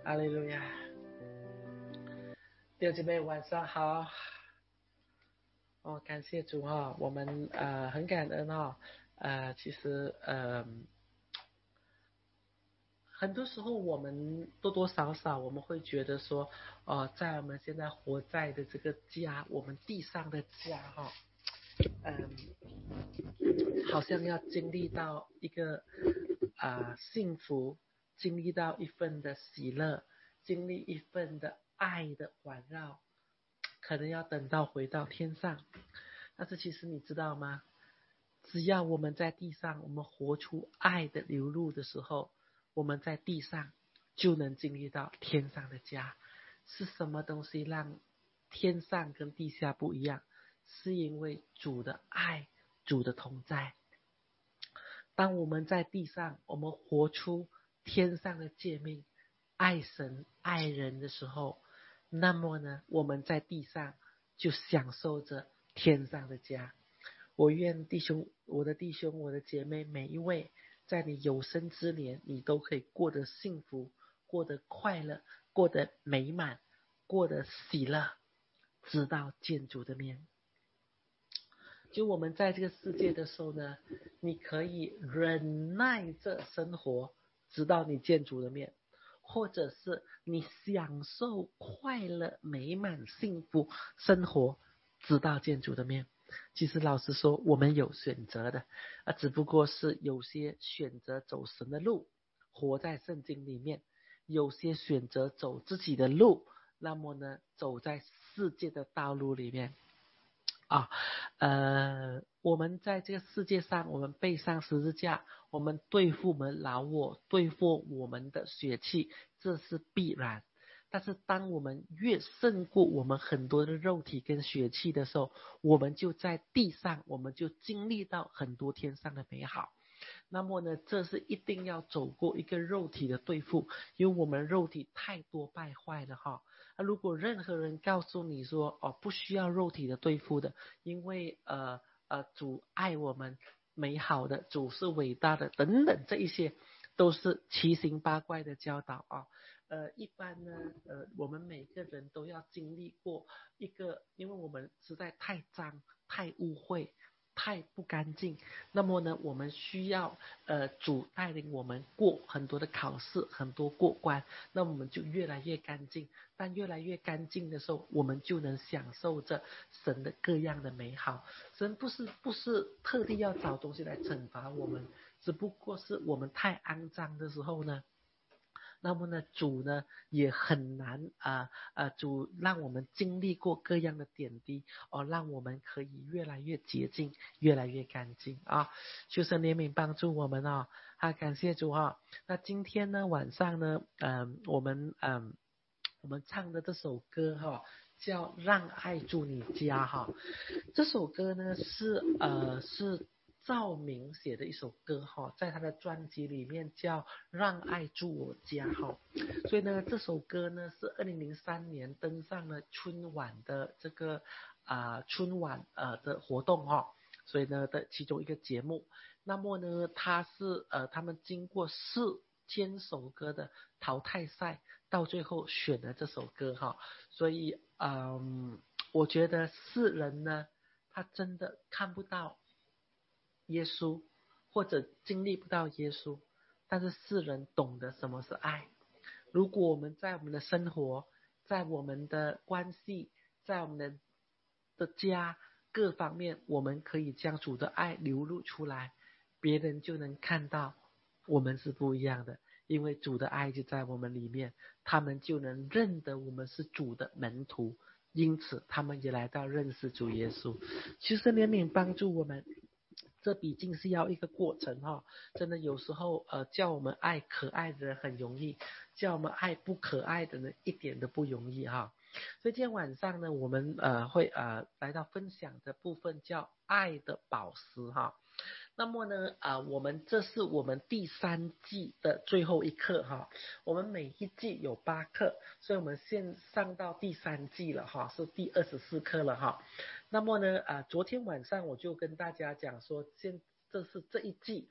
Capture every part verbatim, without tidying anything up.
哈利路亚，弟兄姐妹晚上好。哦，感谢主哈、哦，我们呃很感恩哈、哦，呃其实呃很多时候我们多多少少我们会觉得说，呃在我们现在活在的这个家，我们地上的家哈、哦，嗯，好像要经历到一个啊、呃幸福，经历到一份的喜乐，经历一份的爱的环绕，可能要等到回到天上。但是其实你知道吗？只要我们在地上，我们活出爱的流露的时候，我们在地上就能经历到天上的家。是什么东西让天上跟地下不一样？是因为主的爱，主的同在。当我们在地上，我们活出天上的诫命，爱神爱人的时候，那么呢，我们在地上就享受着天上的家。我愿弟兄，我的弟兄，我的姐妹，每一位在你有生之年，你都可以过得幸福，过得快乐，过得美满，过得喜乐，直到见主的面。就我们在这个世界的时候呢，你可以忍耐着生活，直到你见主的面，或者是你享受快乐、美满、幸福生活，直到见主的面。其实老实说，我们有选择的，啊，只不过是有些选择走神的路，活在圣经里面；有些选择走自己的路，那么呢，走在世界的道路里面。啊，呃，我们在这个世界上，我们背上十字架，我们对付我们老我，对付我们的血气，这是必然。但是当我们越胜过我们很多的肉体跟血气的时候，我们就在地上，我们就经历到很多天上的美好。那么呢，这是一定要走过一个肉体的对付，因为我们肉体太多败坏了哈。那如果任何人告诉你说，哦，不需要肉体的对付的，因为呃呃主爱我们美好的，主是伟大的等等，这一些都是奇形八怪的教导啊。呃，一般呢，呃，我们每个人都要经历过一个，因为我们实在太脏、太污秽、太不干净，那么呢，我们需要呃主带领我们过很多的考试，很多过关，那我们就越来越干净。但越来越干净的时候，我们就能享受着神的各样的美好。神不是不是特地要找东西来惩罚我们，只不过是我们太肮脏的时候呢，那么呢，主呢也很难啊呃，呃，主让我们经历过各样的点滴，哦，让我们可以越来越洁净，越来越干净啊！求神怜悯帮助我们啊！啊，感谢主啊！那今天呢晚上呢，嗯、呃，我们嗯、呃，我们唱的这首歌哈、叫《让爱住你家》哈。这首歌呢是呃是赵明写的一首歌哈，在他的专辑里面叫《让爱住我家》哈。所以呢，这首歌呢是二零零三年登上了春晚的这个啊、呃、春晚呃的活动哈。所以呢的其中一个节目，那么呢它是呃他们经过四千首歌的淘汰赛，到最后选了这首歌哈。所以嗯，我觉得世人呢，他真的看不到耶稣，或者经历不到耶稣，但是世人懂得什么是爱。如果我们在我们的生活，在我们的关系，在我们的的家各方面，我们可以将主的爱流露出来，别人就能看到我们是不一样的，因为主的爱就在我们里面，他们就能认得我们是主的门徒，因此他们也来到认识主耶稣。其实怜悯帮助我们，这毕竟是要一个过程哈、哦。真的有时候呃叫我们爱可爱的人很容易，叫我们爱不可爱的人一点都不容易哈、哦。所以今天晚上呢，我们呃会呃来到分享的部分叫爱的宝石哈、哦。那么呢，啊、呃，我们这是我们第三季的最后一课哈。我们每一季有八课，所以我们现上到第三季了哈，是第二十四课了哈。那么呢，啊、呃，昨天晚上我就跟大家讲说，现这是这一季啊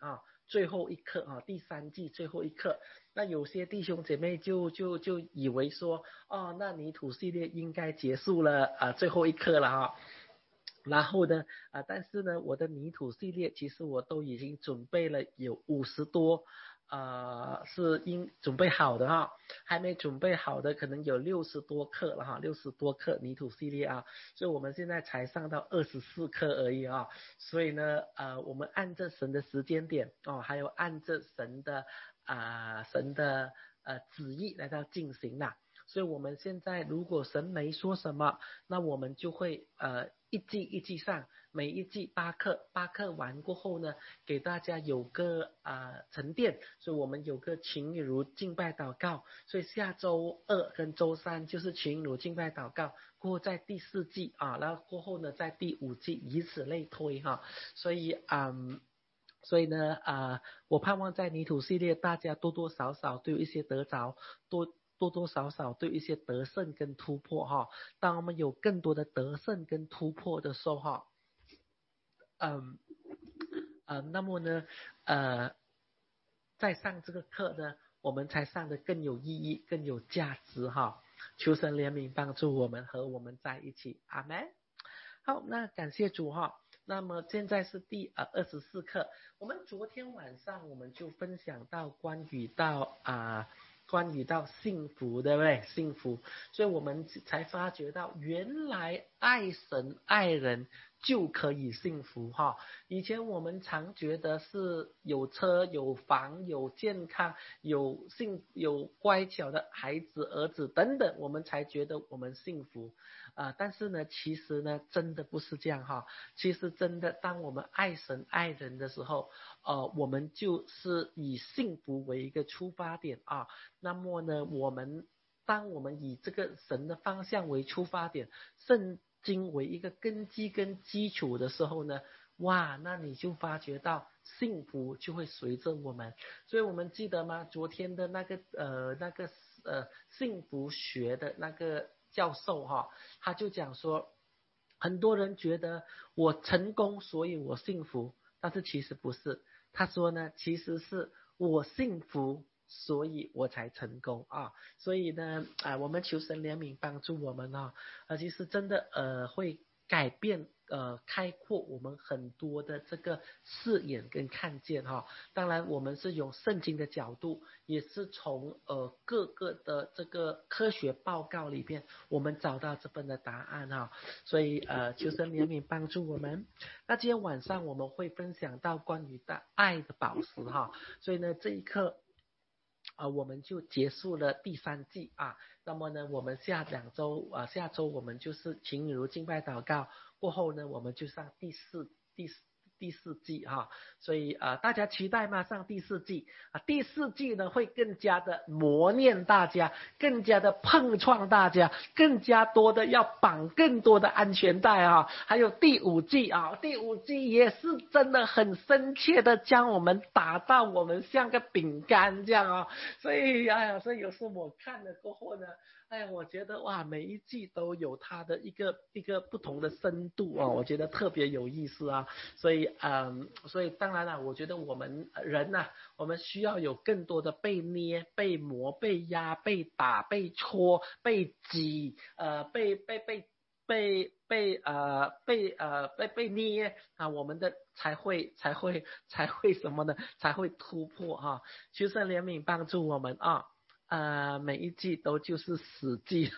最后一课啊，第三季最后一课。那有些弟兄姐妹就就就以为说，哦，那泥土系列应该结束了啊，最后一课了哈。然后呢，啊，但是呢，我的泥土系列其实我都已经准备了有五十多，呃，是应准备好的哈，还没准备好的可能有六十多课了哈，六十多课泥土系列啊，所以我们现在才上到二十四课而已啊，所以呢，呃，我们按着神的时间点哦，还有按着神的啊、呃、神的呃旨意来到进行啦。所以我们现在如果神没说什么，那我们就会呃一季一季上，每一季八课，八课完过后呢，给大家有个啊、呃、沉淀，所以我们有个情如敬拜祷告，所以下周二跟周三就是情如敬拜祷告，过后在第四季啊，然后过后呢在第五季，以此类推哈，所以嗯。所以呢，啊、呃，我盼望在泥土系列，大家多多少少都有一些得着，多多多少少都有一些得胜跟突破哈。当我们有更多的得胜跟突破的时候哈，嗯，呃，那么呢，呃，在上这个课呢，我们才上的更有意义、更有价值哈。求神怜悯帮助我们和我们在一起，阿门。好，那感谢主哈。那么现在是第呃二十四课，我们昨天晚上我们就分享到关于到啊、呃、关于到幸福，对不对？幸福，所以我们才发觉到原来爱神爱人就可以幸福哈。以前我们常觉得是有车有房有健康有幸有乖巧的孩子儿子等等，我们才觉得我们幸福。啊、呃，但是呢，其实呢，真的不是这样哈。其实真的，当我们爱神爱人的时候，呃，我们就是以幸福为一个出发点啊。那么呢，我们当我们以这个神的方向为出发点，圣经为一个根基跟基础的时候呢，哇，那你就发觉到幸福就会随着我们。所以我们记得吗？昨天的那个呃那个呃幸福学的那个教授哈，他就讲说，很多人觉得我成功所以我幸福，但是其实不是。他说呢，其实是我幸福所以我才成功啊。所以呢，啊，我们求神怜悯帮助我们啊，啊，其实真的呃会改变呃开阔我们很多的这个视野跟看见哈。当然我们是用圣经的角度，也是从呃各个的这个科学报告里边，我们找到这份的答案哈。所以呃求神怜悯帮助我们。那今天晚上我们会分享到关于的爱的宝石哈。所以呢这一课啊、呃，我们就结束了第三季啊。那么呢，我们下两周啊、呃，下周我们就是情如敬拜祷告过后呢，我们就上第四第四第四季哈、啊。所以啊、呃，大家期待吗？上第四季啊，第四季呢会更加的磨练大家，更加的碰撞大家，更加多的要绑更多的安全带啊。还有第五季啊，第五季也是真的很深切的将我们打到我们像个饼干这样啊。所以哎呀，所以有时候我看了过后呢，哎呀，我觉得哇，每一季都有它的一个一个不同的深度哦，我觉得特别有意思啊。所以嗯，所以当然了，我觉得我们人呐、啊，我们需要有更多的被捏、被磨、被压、被打、被戳、被挤，呃，被被被被被呃被呃被被捏啊，我们的才会才会才会什么呢？才会突破哈、啊。求神怜悯帮助我们啊。呃，每一季都就是死季，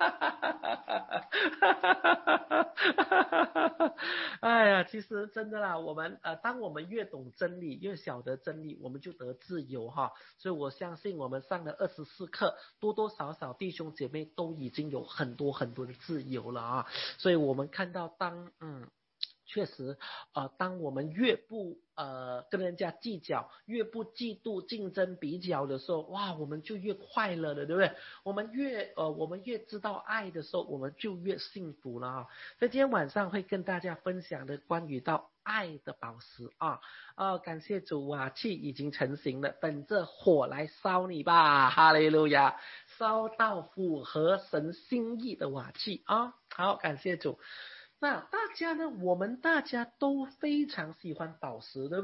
哎呀，其实真的啦，我们呃，当我们越懂真理，越晓得真理，我们就得自由哈。所以我相信我们上了二十四课，多多少少弟兄姐妹都已经有很多很多的自由了啊。所以我们看到当嗯。确实，呃，当我们越不呃跟人家计较，越不嫉妒、竞争、比较的时候，哇，我们就越快乐了，对不对？我们越呃，我们越知道爱的时候，我们就越幸福了啊。所以今天晚上会跟大家分享的关于到爱的宝石啊，啊，感谢主，瓦器已经成型了，等着火来烧你吧，哈利路亚，烧到符合神心意的瓦器啊，好，感谢主。那大家呢？我们大家都非常喜欢宝石，对不对？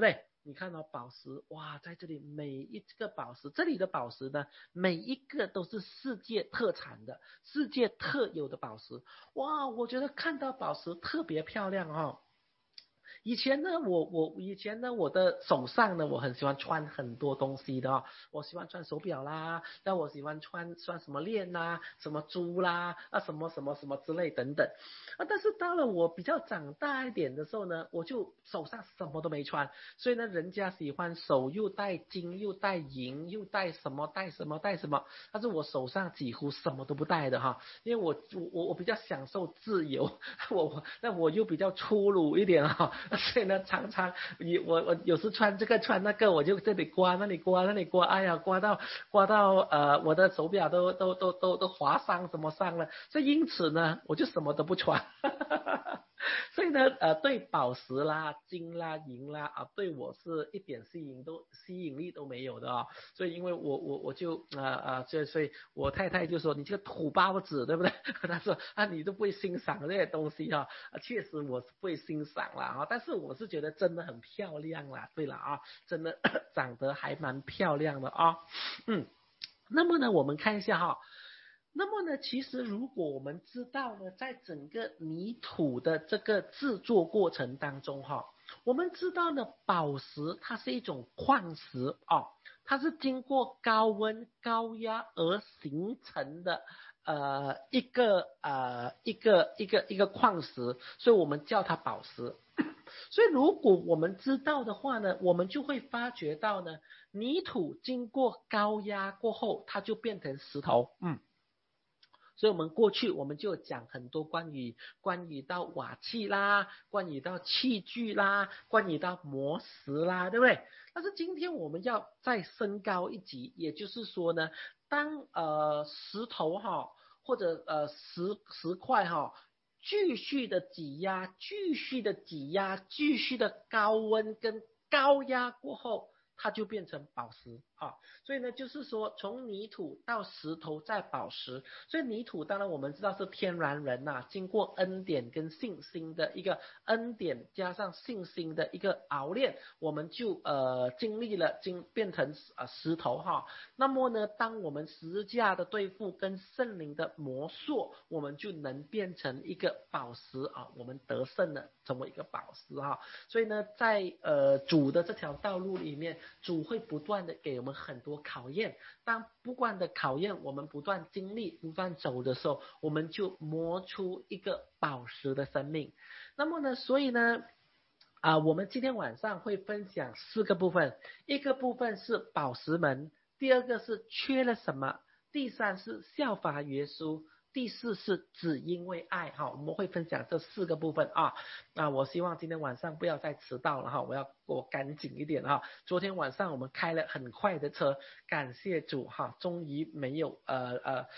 你看到宝石，哇，在这里每一个宝石，这里的宝石呢，每一个都是世界特产的，世界特有的宝石，哇，我觉得看到宝石特别漂亮哦。以前呢，我我以前呢，我的手上呢，我很喜欢穿很多东西的哦，我喜欢穿手表啦，但我喜欢穿穿什么链啦，什么珠啦，啊什么什么什么之类等等，啊，但是到了我比较长大一点的时候呢，我就手上什么都没穿，所以呢，人家喜欢手又戴金又戴银又戴什么戴什么戴什么，但是我手上几乎什么都不戴的哈，因为我我我比较享受自由，我我那我又比较粗鲁一点哈。所以呢，常常我我有时穿这个穿那个，我就这里刮那里刮那里刮，哎呀，刮到刮到呃我的手表都都都都都划伤什么伤了，所以因此呢，我就什么都不穿。所以呢，呃，对宝石啦、金啦、银啦啊，对我是一点吸引都吸引力都没有的哦。所以因为我我我就啊啊，所以所以我太太就说你这个土包子，对不对？她说啊，你都不会欣赏这些东西哈、啊。确实我是不会欣赏啦啊，但是我是觉得真的很漂亮啦。对了啊，真的长得还蛮漂亮的啊。嗯，那么呢，我们看一下哈。那么呢，其实如果我们知道呢，在整个泥土的这个制作过程当中哈，我们知道呢，宝石它是一种矿石哦，它是经过高温高压而形成的呃一个呃一个一个一个矿石，所以我们叫它宝石。所以如果我们知道的话呢，我们就会发觉到呢，泥土经过高压过后，它就变成石头，嗯。所以我们过去我们就讲很多关于关于到瓦器啦，关于到器具啦，关于到磨石啦，对不对？但是今天我们要再升高一级，也就是说呢，当呃石头哈或者呃石石块哈继续的挤压，继续的挤压，继续的高温跟高压过后，它就变成宝石啊。所以呢，就是说从泥土到石头再宝石，所以泥土当然我们知道是天然人呐、啊，经过恩典跟信心的一个恩典加上信心的一个熬炼，我们就呃经历了经变成呃石头哈。那么呢，当我们十字架的对付跟圣灵的魔术，我们就能变成一个宝石啊，我们得胜了，成为一个宝石哈。所以呢，在呃主的这条道路里面，主会不断的给我们很多考验，当不断的考验我们不断经历不断走的时候，我们就磨出一个宝石的生命。那么呢，所以呢啊、呃，我们今天晚上会分享四个部分，一个部分是宝石门，第二个是缺了什么，第三是效法耶稣，第四是只因为爱哈，我们会分享这四个部分啊。那我希望今天晚上不要再迟到了哈，我要我赶紧一点哈。昨天晚上我们开了很快的车，感谢主哈，终于没有呃呃。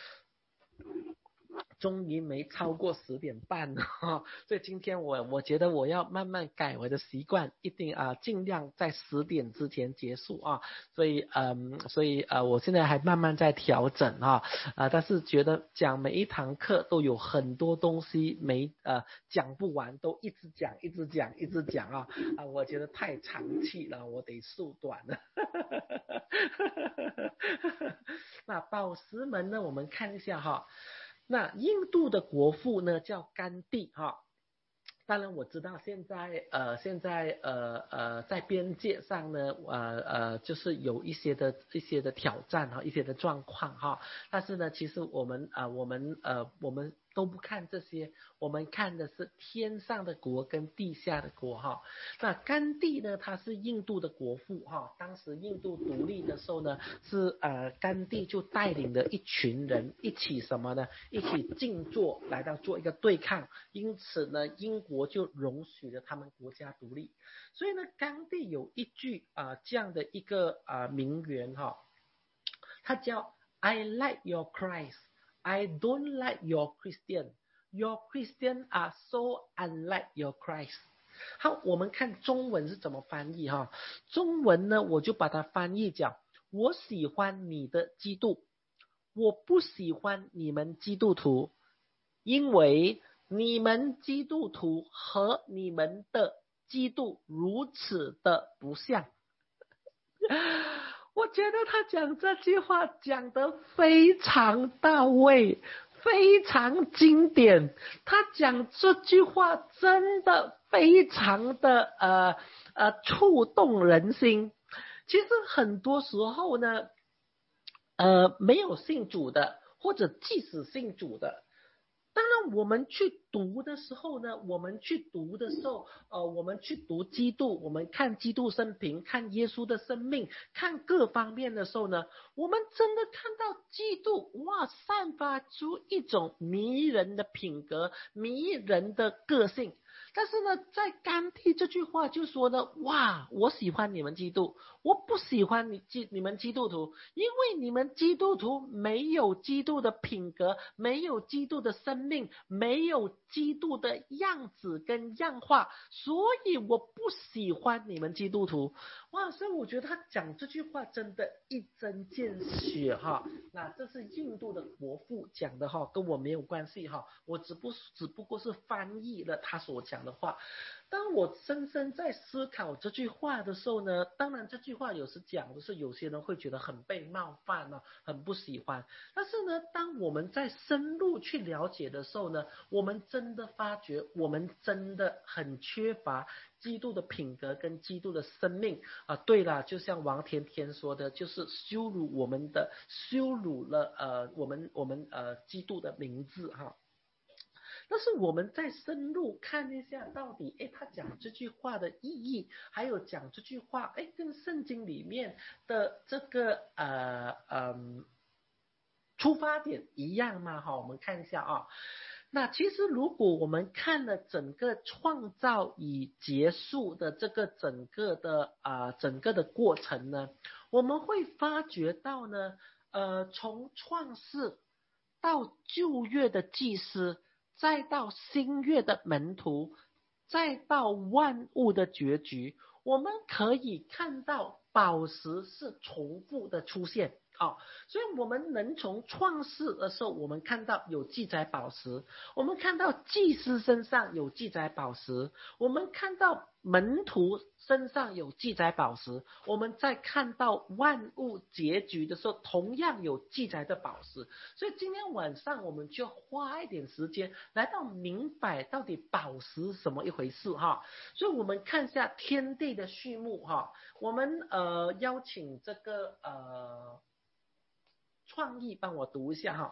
终于没超过十点半了哈，所以今天我我觉得我要慢慢改我的习惯，一定啊、呃、尽量在十点之前结束啊，所以嗯所以呃我现在还慢慢在调整啊啊、呃，但是觉得讲每一堂课都有很多东西没呃讲不完，都一直讲一直讲一直讲啊啊、呃，我觉得太长气了，我得缩短了。那宝石门呢，我们看一下哈。那印度的国父呢叫甘地哈，当然我知道现在呃现在呃呃在边界上呢呃呃就是有一些的一些的挑战哈，一些的状况哈，但是呢其实我们啊、呃、我们呃我们都不看这些，我们看的是天上的国跟地下的国哈。那甘地呢，他是印度的国父哈，当时印度独立的时候呢，是呃甘地就带领了一群人一起什么呢？一起静坐来到做一个对抗，因此呢，英国就容许了他们国家独立。所以呢，甘地有一句啊、呃、这样的一个啊、呃、名言哈，他叫 I like your Christ。I don't like your Christian. Your Christian are so unlike your Christ. 好，我们看中文是怎么翻译哈。中文呢，我就把它翻译讲：我喜欢你的基督，我不喜欢你们基督徒，因为你们基督徒和你们的基督如此的不像。 我觉得他讲这句话讲得非常到位，非常经典。他讲这句话真的非常的呃呃触动人心。其实很多时候呢，呃，没有信主的，或者即使信主的，当然我们去读的时候呢，我们去读的时候，呃，我们去读基督，我们看基督生平，看耶稣的生命，看各方面的时候呢，我们真的看到基督，哇，散发出一种迷人的品格，迷人的个性。但是呢，在甘地这句话就说呢，哇，我喜欢你们基督，我不喜欢你基你们基督徒，因为你们基督徒没有基督的品格，没有基督的生命，没有基督的样子跟样化，所以我不喜欢你们基督徒。哇，所以我觉得他讲这句话真的一针见血哈。那这是印度的国父讲的哈，跟我没有关系哈，我只不只不过是翻译了他所讲的话。当我深深在思考这句话的时候呢，当然这句话有时讲的是有些人会觉得很被冒犯啊，很不喜欢。但是呢，当我们在深入去了解的时候呢，我们真的发觉我们真的很缺乏基督的品格跟基督的生命啊。对了，就像王甜甜说的，就是羞辱我们的，羞辱了呃我们我们呃基督的名字哈。但是我们再深入看一下，到底哎，他讲这句话的意义，还有讲这句话，哎，跟圣经里面的这个呃嗯出发点一样吗？哈，我们看一下啊。那其实如果我们看了整个创造与结束的这个整个的啊、呃、整个的过程呢，我们会发觉到呢，呃，从创世到旧约的祭司，再到新约的门徒，再到万物的结局，我们可以看到宝石是重复的出现。好、哦，所以我们能从创世的时候，我们看到有记载宝石，我们看到祭司身上有记载宝石，我们看到门徒身上有记载宝石，我们再看到万物结局的时候，同样有记载的宝石。所以今天晚上我们就花一点时间来到明白到底宝石什么一回事哈。所以我们看一下天地的序幕哈，我们呃邀请这个呃。创意帮我读一下哈。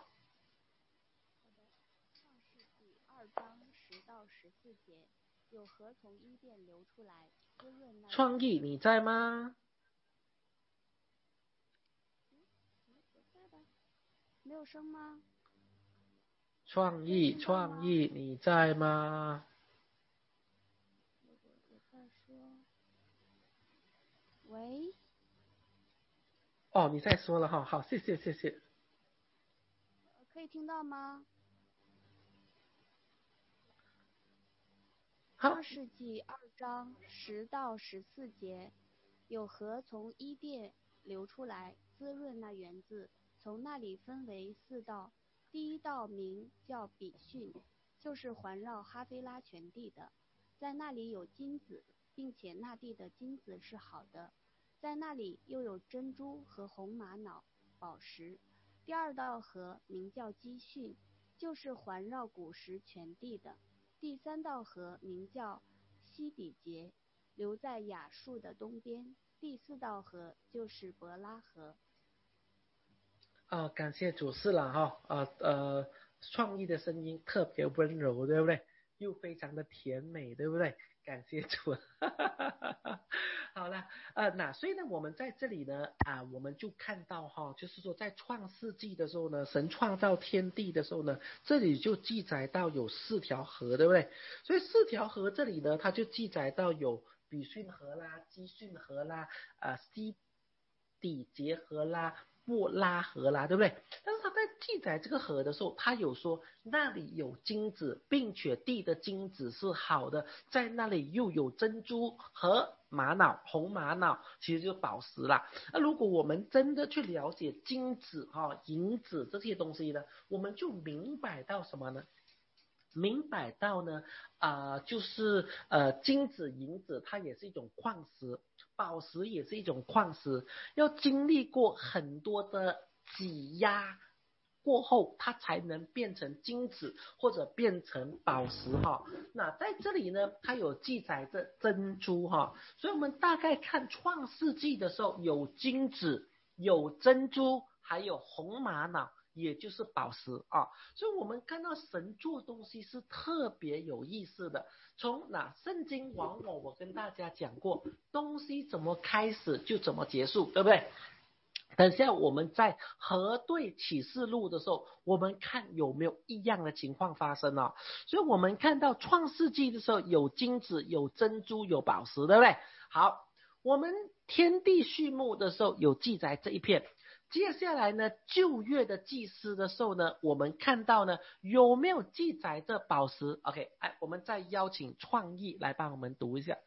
创世纪二章十到十四节，有河从伊甸流出来，滋润那。 创意你在吗？ 我在的。没有声吗？ 创意，创意你在吗？ 我我在说。喂。 哦，你在说了哈，好，谢谢谢谢。 可以听到吗？创世纪二章十到十四节，有河从伊甸流出来，滋润那园子。从那里分为四道，第一道名叫比逊，就是环绕哈菲拉全地的，在那里有金子，并且那地的金子是好的，在那里又有珍珠和红玛瑙、宝石。第二道河名叫基训，就是环绕古时全地的。第三道河名叫西底结，流在亚述的东边。第四道河就是伯拉河。 啊，感谢主事了哈，呃呃，创意的声音特别温柔，对不对？又非常的甜美，对不对？感谢主。好了，呃，那所以呢，我们在这里呢，啊，我们就看到哈，就是说在创世纪的时候呢，神创造天地的时候呢，这里就记载到有四条河，对不对？所以四条河这里呢，它就记载到有比逊河啦、基训河啦、啊西底结河啦、布拉河啦，对不对？但是他在记载这个河的时候，他有说那里有金子，并且地的金子是好的，在那里又有珍珠和玛瑙、红玛瑙，其实就是宝石啦。那如果我们真的去了解金子、哈、银子这些东西呢，我们就明白到什么呢？ 明白到呢，啊、呃，就是呃，金子、银子，它也是一种矿石，宝石也是一种矿石，要经历过很多的挤压过后，它才能变成金子或者变成宝石哈。那在这里呢，它有记载着珍珠哈，所以我们大概看创世纪的时候，有金子，有珍珠，还有红玛瑙。也就是宝石啊，所以我们看到神做东西是特别有意思的。从那圣经往往我跟大家讲过，东西怎么开始就怎么结束，对不对？等下我们在核对启示录的时候，我们看有没有一样的情况发生哦。所以我们看到创世纪的时候有金子、有珍珠、有宝石，对不对？好，我们天地畜牧的时候有记载这一片。接下来呢，旧约的祭司的时候呢，我们看到呢有没有记载这宝石 ？OK， 哎，我们再邀请创意来帮我们读一下。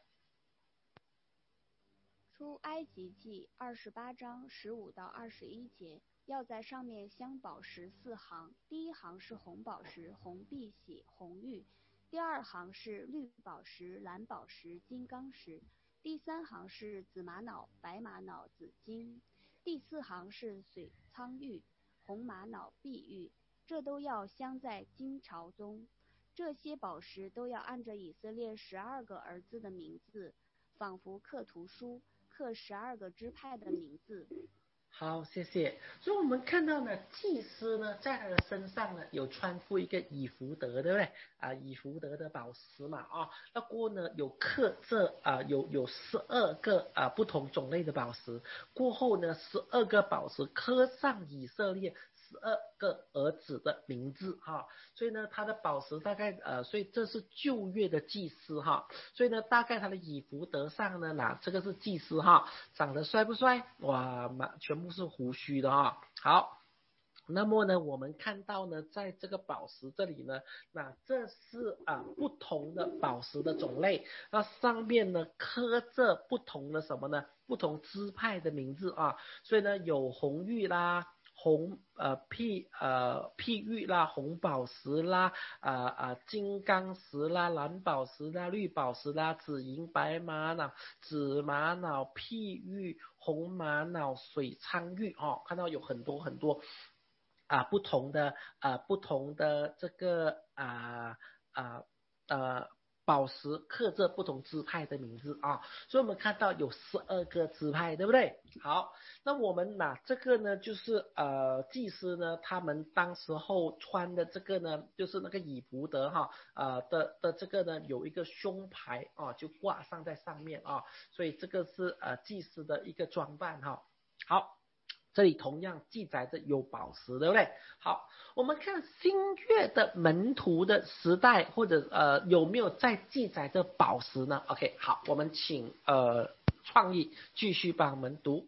出埃及记二十八章十五到二十一节，要在上面镶宝石四行，第一行是红宝石、红碧玺、红玉，第二行是绿宝石、蓝宝石、金刚石，第三行是紫玛瑙、白玛瑙、紫金，第四行是水苍玉、红玛瑙、碧玉，这都要镶在金朝中。这些宝石都要按着以色列十二个儿子的名字，仿佛刻图书，刻十二个支派的名字。 好，谢谢。所以我们看到呢，祭司呢，在他的身上呢，有穿附一个以弗得，对不对？啊，以弗得的宝石嘛，啊，那过呢有刻这啊，有有十二个啊不同种类的宝石，过后呢，十二个宝石刻上以色列十二个儿子的名字哈，所以呢，他的宝石大概呃，所以这是旧约的祭司哈，所以呢，大概他的以弗得上呢，那这个是祭司哈，长得帅不帅？哇，全部是胡须的哈。好。那么呢，我们看到呢，在这个宝石这里呢，那这是啊不同的宝石的种类，那上面呢刻着不同的什么呢？不同支派的名字啊，所以呢有红玉啦。红呃碧呃碧玉啦，红宝石啦，啊、呃、啊、呃、金刚石啦，蓝宝石啦，绿宝石啦，紫银白玛瑙、紫玛瑙、碧玉、红玛瑙、水苍玉哦，看到有很多很多啊不同的啊不同的这个啊啊呃宝石刻着不同支派的名字啊，所以我们看到有十二个支派，对不对？好，那我们拿这个呢，就是呃祭司呢，他们当时候穿的这个呢，就是那个以弗得哈，呃的的这个呢有一个胸牌啊，就挂上在上面啊，所以这个是呃祭司的一个装扮哈。好。这里同样记载着有宝石，对不对？好，我们看新约的门徒的时代，或者呃有没有在记载着宝石呢 ？OK， 好，我们请呃创意继续帮我们读。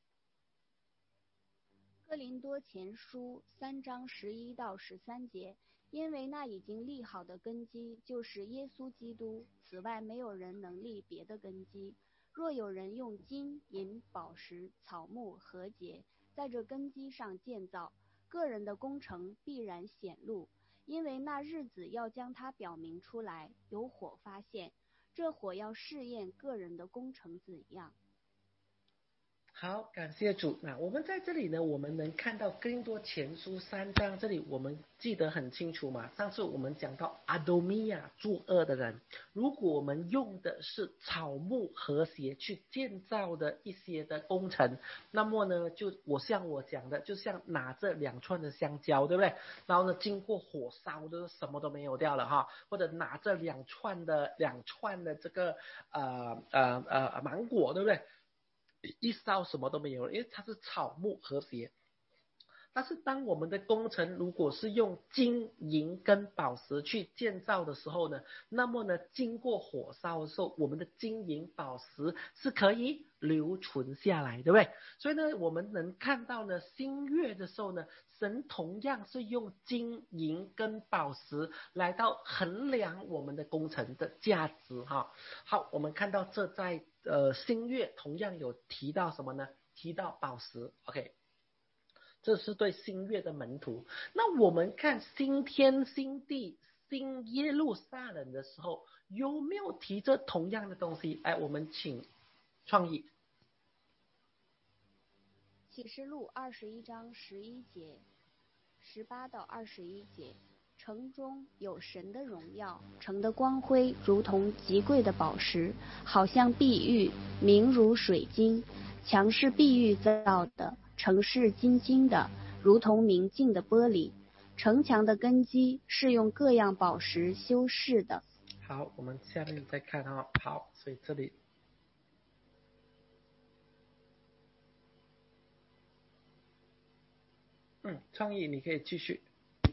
哥林多前书三章十一到十三节，因为那已经立好的根基就是耶稣基督，此外没有人能立别的根基。若有人用金银宝石草木和节在这根基上建造，个人的工程必然显露，因为那日子要将它表明出来，有火发现，这火要试验个人的工程怎样。 好，感谢主。那我们在这里呢，我们能看到哥林多前书三章，这里我们记得很清楚嘛。上次我们讲到阿多米亚作恶的人，如果我们用的是草木和谐去建造的一些的工程，那么呢，就我像我讲的，就像拿着两串的香蕉，对不对？然后呢，经过火烧的什么都没有掉了哈，或者拿着两串的两串的这个呃呃呃芒果，对不对？一烧什么都没有了，因为它是草木和谐。但是当我们的工程如果是用金银跟宝石去建造的时候呢，那么呢，经过火烧的时候，我们的金银宝石是可以留存下来，对不对？所以呢，我们能看到呢，新月的时候呢，神同样是用金银跟宝石来到衡量我们的工程的价值哈。好，我们看到这在呃新月同样有提到什么呢？提到宝石 ，OK。这是对新月的门徒。那我们看新天新地新耶路撒冷的时候，有没有提着同样的东西？哎，我们请创意。 启示录二十一章十一节，十八到二十一节，城中有神的荣耀，城的光辉如同极贵的宝石，好像碧玉，明如水晶。墙是碧玉造的，城是金晶的，如同明镜的玻璃。城墙的根基是用各样宝石修饰的。 好，我们下面再看哈、哦。好，所以这里。嗯，创意你可以继续。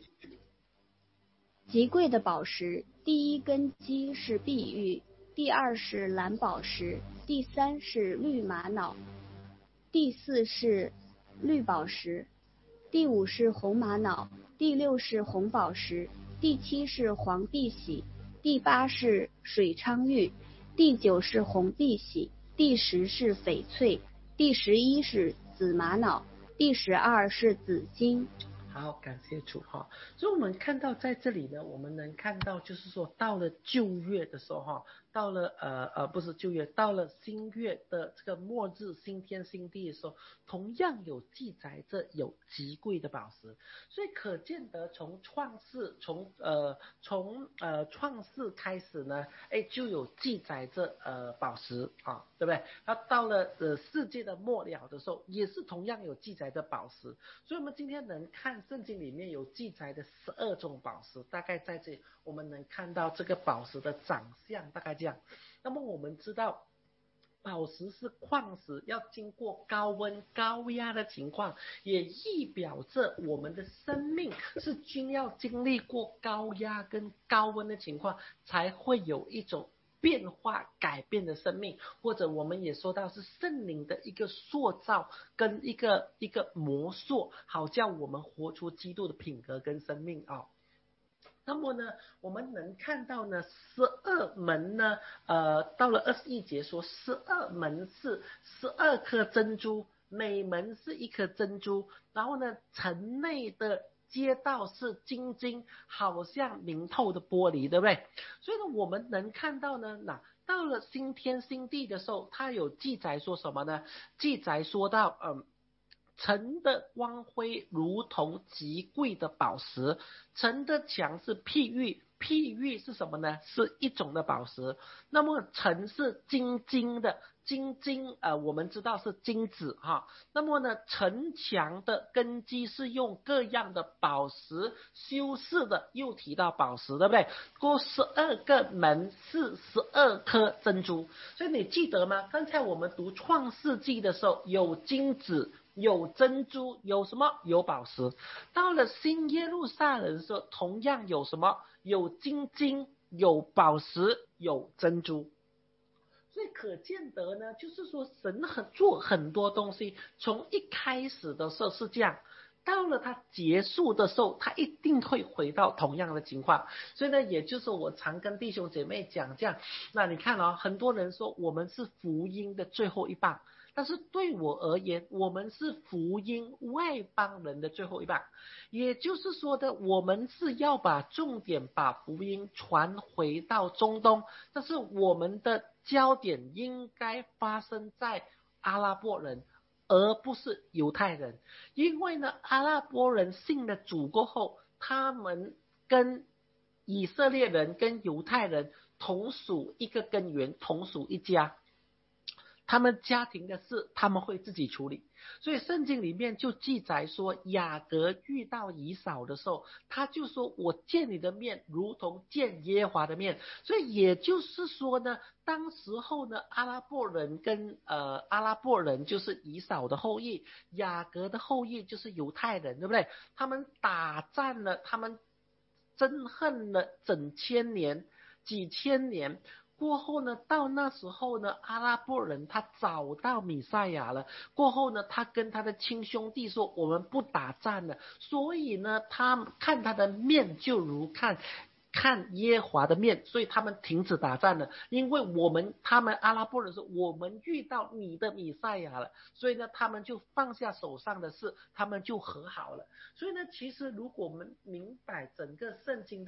极贵的宝石，第一根基是碧玉，第二是蓝宝石，第三是绿玛瑙，第四是绿宝石，第五是红玛瑙，第六是红宝石，第七是黄碧玺，第八是水昌玉，第九是红碧玺，第十是翡翠，第十一是紫玛瑙，第十二是紫金。 好，感谢主哈。所以我们看到在这里呢，我们能看到就是说，到了旧约的时候哈，到了呃呃不是旧约，到了新约的这个末日新天新地的时候，同样有记载着有极贵的宝石。所以可见得从创世从呃从呃创世开始呢，哎就有记载着呃宝石啊，对不对？那到了呃世界的末了的时候，也是同样有记载着宝石。所以我们今天能看圣经里面有记载的十二种宝石，大概在这里我们能看到这个宝石的长相，大概这样。那么我们知道宝石是矿石，要经过高温高压的情况，也意表着我们的生命是均要经历过高压跟高温的情况，才会有一种变化改变的生命，或者我们也说到是圣灵的一个塑造跟一个一个磨塑，好叫我们活出基督的品格跟生命啊、哦。那么呢，我们能看到呢，十二门呢，呃，到了二十一节说，十二门是十二颗珍珠，每门是一颗珍珠，然后呢，城内的街道是晶晶，好像明透的玻璃，对不对？所以呢，我们能看到呢，那到了新天新地的时候，它有记载说什么呢？记载说到，嗯。城的光辉如同极贵的宝石，城的墙是碧玉，碧玉是什么呢？是一种的宝石。那么城是金晶的，金晶呃我们知道是金子哈。那么呢，城墙的根基是用各样的宝石修饰的，又提到宝石，对不对？过十二个门是十二颗珍珠，所以你记得吗？刚才我们读创世纪的时候，有金子。有珍珠，有什么？有宝石。到了新耶路撒冷的时候，同样有什么？有金晶，有宝石，有珍珠。所以可见得呢，就是说神很做很多东西，从一开始的时候是这样，到了他结束的时候，他一定会回到同样的情况。所以呢，也就是我常跟弟兄姐妹讲这样，那你看哦，很多人说我们是福音的最后一棒。但是对我而言，我们是福音外邦人的最后一棒，也就是说的，我们是要把重点把福音传回到中东，但是我们的焦点应该发生在阿拉伯人，而不是犹太人。因为呢，阿拉伯人信了主过后，他们跟以色列人跟犹太人同属一个根源，同属一家。他们家庭的事他们会自己处理，所以圣经里面就记载说，雅各遇到以扫的时候，他就说我见你的面如同见耶和华的面。所以也就是说呢，当时候呢，阿拉伯人跟呃阿拉伯人就是以扫的后裔，雅各的后裔就是犹太人，对不对？他们打战了，他们憎恨了整千年几千年过后呢，到那时候呢，阿拉伯人他找到弥赛亚了。过后呢，他跟他的亲兄弟说：“我们不打仗了。”所以呢，他看他的面就如看看耶和华的面，所以他们停止打仗了。因为我们他们阿拉伯人说：“我们遇到你的弥赛亚了。”所以呢，他们就放下手上的事，他们就和好了。所以呢，其实如果我们明白整个圣经的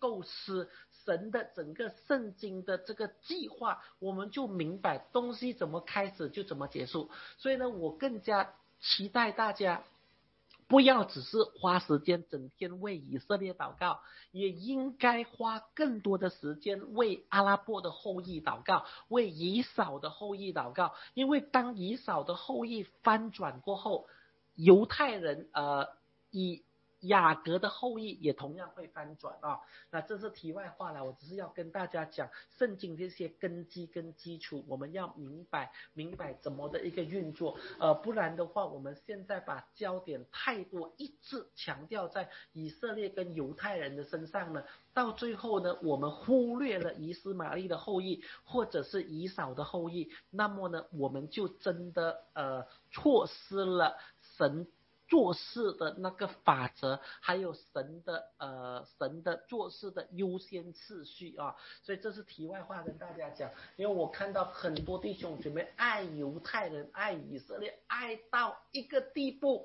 构思，神的整个圣经的这个计划，我们就明白东西怎么开始就怎么结束。所以呢，我更加期待大家不要只是花时间整天为以色列祷告，也应该花更多的时间为阿拉伯的后裔祷告，为以扫的后裔祷告。因为当以扫的后裔翻转过后，犹太人呃以雅各的后裔也同样会翻转啊。那这是题外话了，我只是要跟大家讲圣经这些根基跟基础，我们要明白明白怎么的一个运作，呃，不然的话，我们现在把焦点太多一直强调在以色列跟犹太人的身上呢，到最后呢，我们忽略了以斯玛利的后裔或者是以扫的后裔，那么呢，我们就真的呃错失了神做事的那个法则，还有神的呃神的做事的优先次序啊。所以这是题外话跟大家讲，因为我看到很多弟兄姐妹爱犹太人爱以色列爱到一个地步，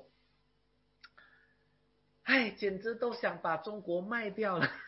哎，简直都想把中国卖掉了。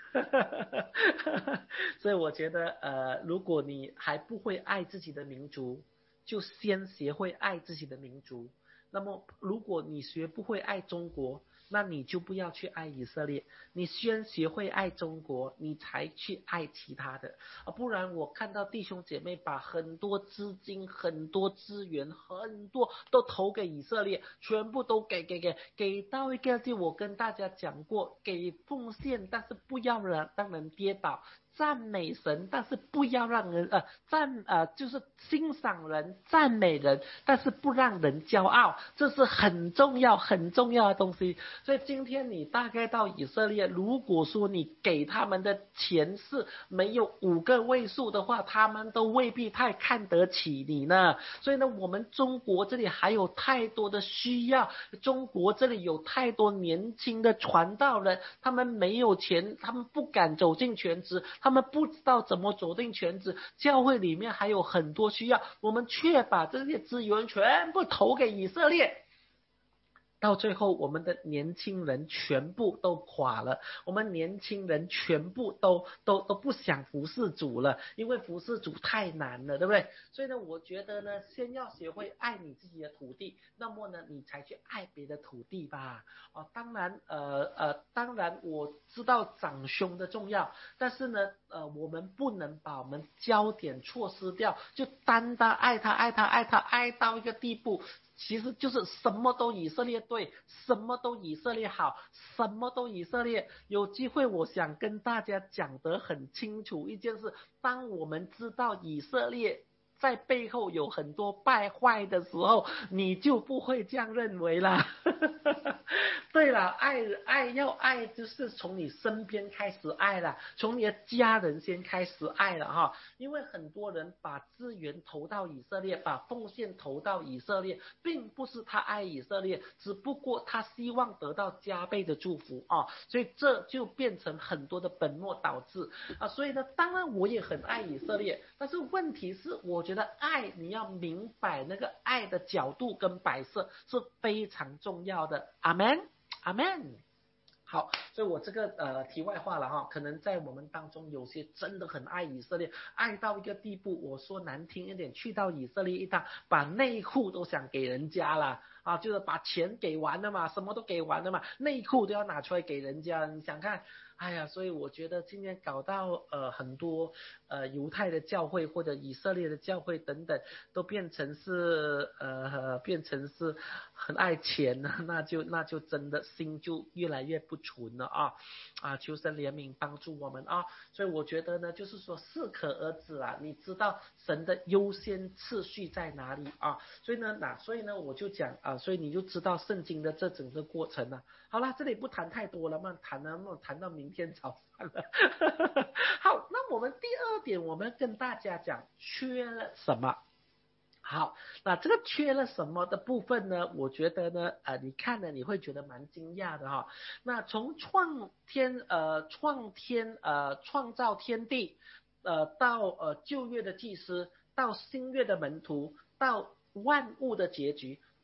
所以我觉得呃如果你还不会爱自己的民族，就先学会爱自己的民族。那么如果你学不会爱中国，那你就不要去爱以色列，你先学会爱中国，你才去爱其他的。不然我看到弟兄姐妹把很多资金很多资源很多都投给以色列，全部都给给给给到一个，就我跟大家讲过，给奉献但是不要让让人跌倒，赞美神但是不要让人呃赞呃就是欣赏人赞美人，但是不让人骄傲，这是很重要很重要的东西。所以今天你大概到以色列，如果说你给他们的钱是没有五个位数的话，他们都未必太看得起你呢。所以呢，我们中国这里还有太多的需要，中国这里有太多年轻的传道人，他们没有钱，他们不敢走进全职，他们不知道怎么走进全职，教会里面还有很多需要，我们却把这些资源全部投给以色列，到最后我们的年轻人全部都垮了，我们年轻人全部都都都不想服侍主了，因为服侍主太难了，对不对？所以呢，我觉得呢，先要学会爱你自己的土地，那么呢，你才去爱别的土地吧。哦，当然，呃呃，当然我知道长兄的重要，但是呢，呃，我们不能把我们焦点错失掉，就单单爱他爱他爱他爱到一个地步。其实就是什么都以色列对，什么都以色列好，什么都以色列。有机会我想跟大家讲得很清楚一件事，当我们知道以色列在背后有很多败坏的时候，你就不会这样认为啦。对了，爱爱要爱就是从你身边开始爱啦，从你的家人先开始爱了哈。因为很多人把资源投到以色列，把奉献投到以色列，并不是他爱以色列，只不过他希望得到加倍的祝福啊，所以这就变成很多的本末倒置啊。所以呢，当然我也很爱以色列，但是问题是，我觉得爱你要明白那个爱的角度跟摆设是非常重要的。阿们，阿们。好，所以我这个呃题外话了哈，可能在我们当中有些真的很爱以色列，爱到一个地步，我说难听一点，去到以色列一趟，把内裤都想给人家了啊，就是把钱给完了嘛，什么都给完了嘛，内裤都要拿出来给人家，你想看？哎呀，所以我觉得今天搞到呃很多呃犹太的教会或者以色列的教会等等，都变成是呃变成是很爱钱呢，那就那就真的心就越来越不纯了啊啊！求神怜悯帮助我们啊！所以我觉得呢，就是说适可而止啊，你知道神的优先次序在哪里啊？所以呢，那所以呢，我就讲啊，所以你就知道圣经的这整个过程了。好啦，这里不谈太多了嘛，谈了嘛，谈到明天早上了。好，那我们第二点，我们跟大家讲缺了什么。好，那这个缺了什么的部分呢？我觉得呢，呃，你看了你会觉得蛮惊讶的哈。那从创天呃创天呃创造天地，呃到呃旧约的祭司，到新约的门徒，到万物的结局，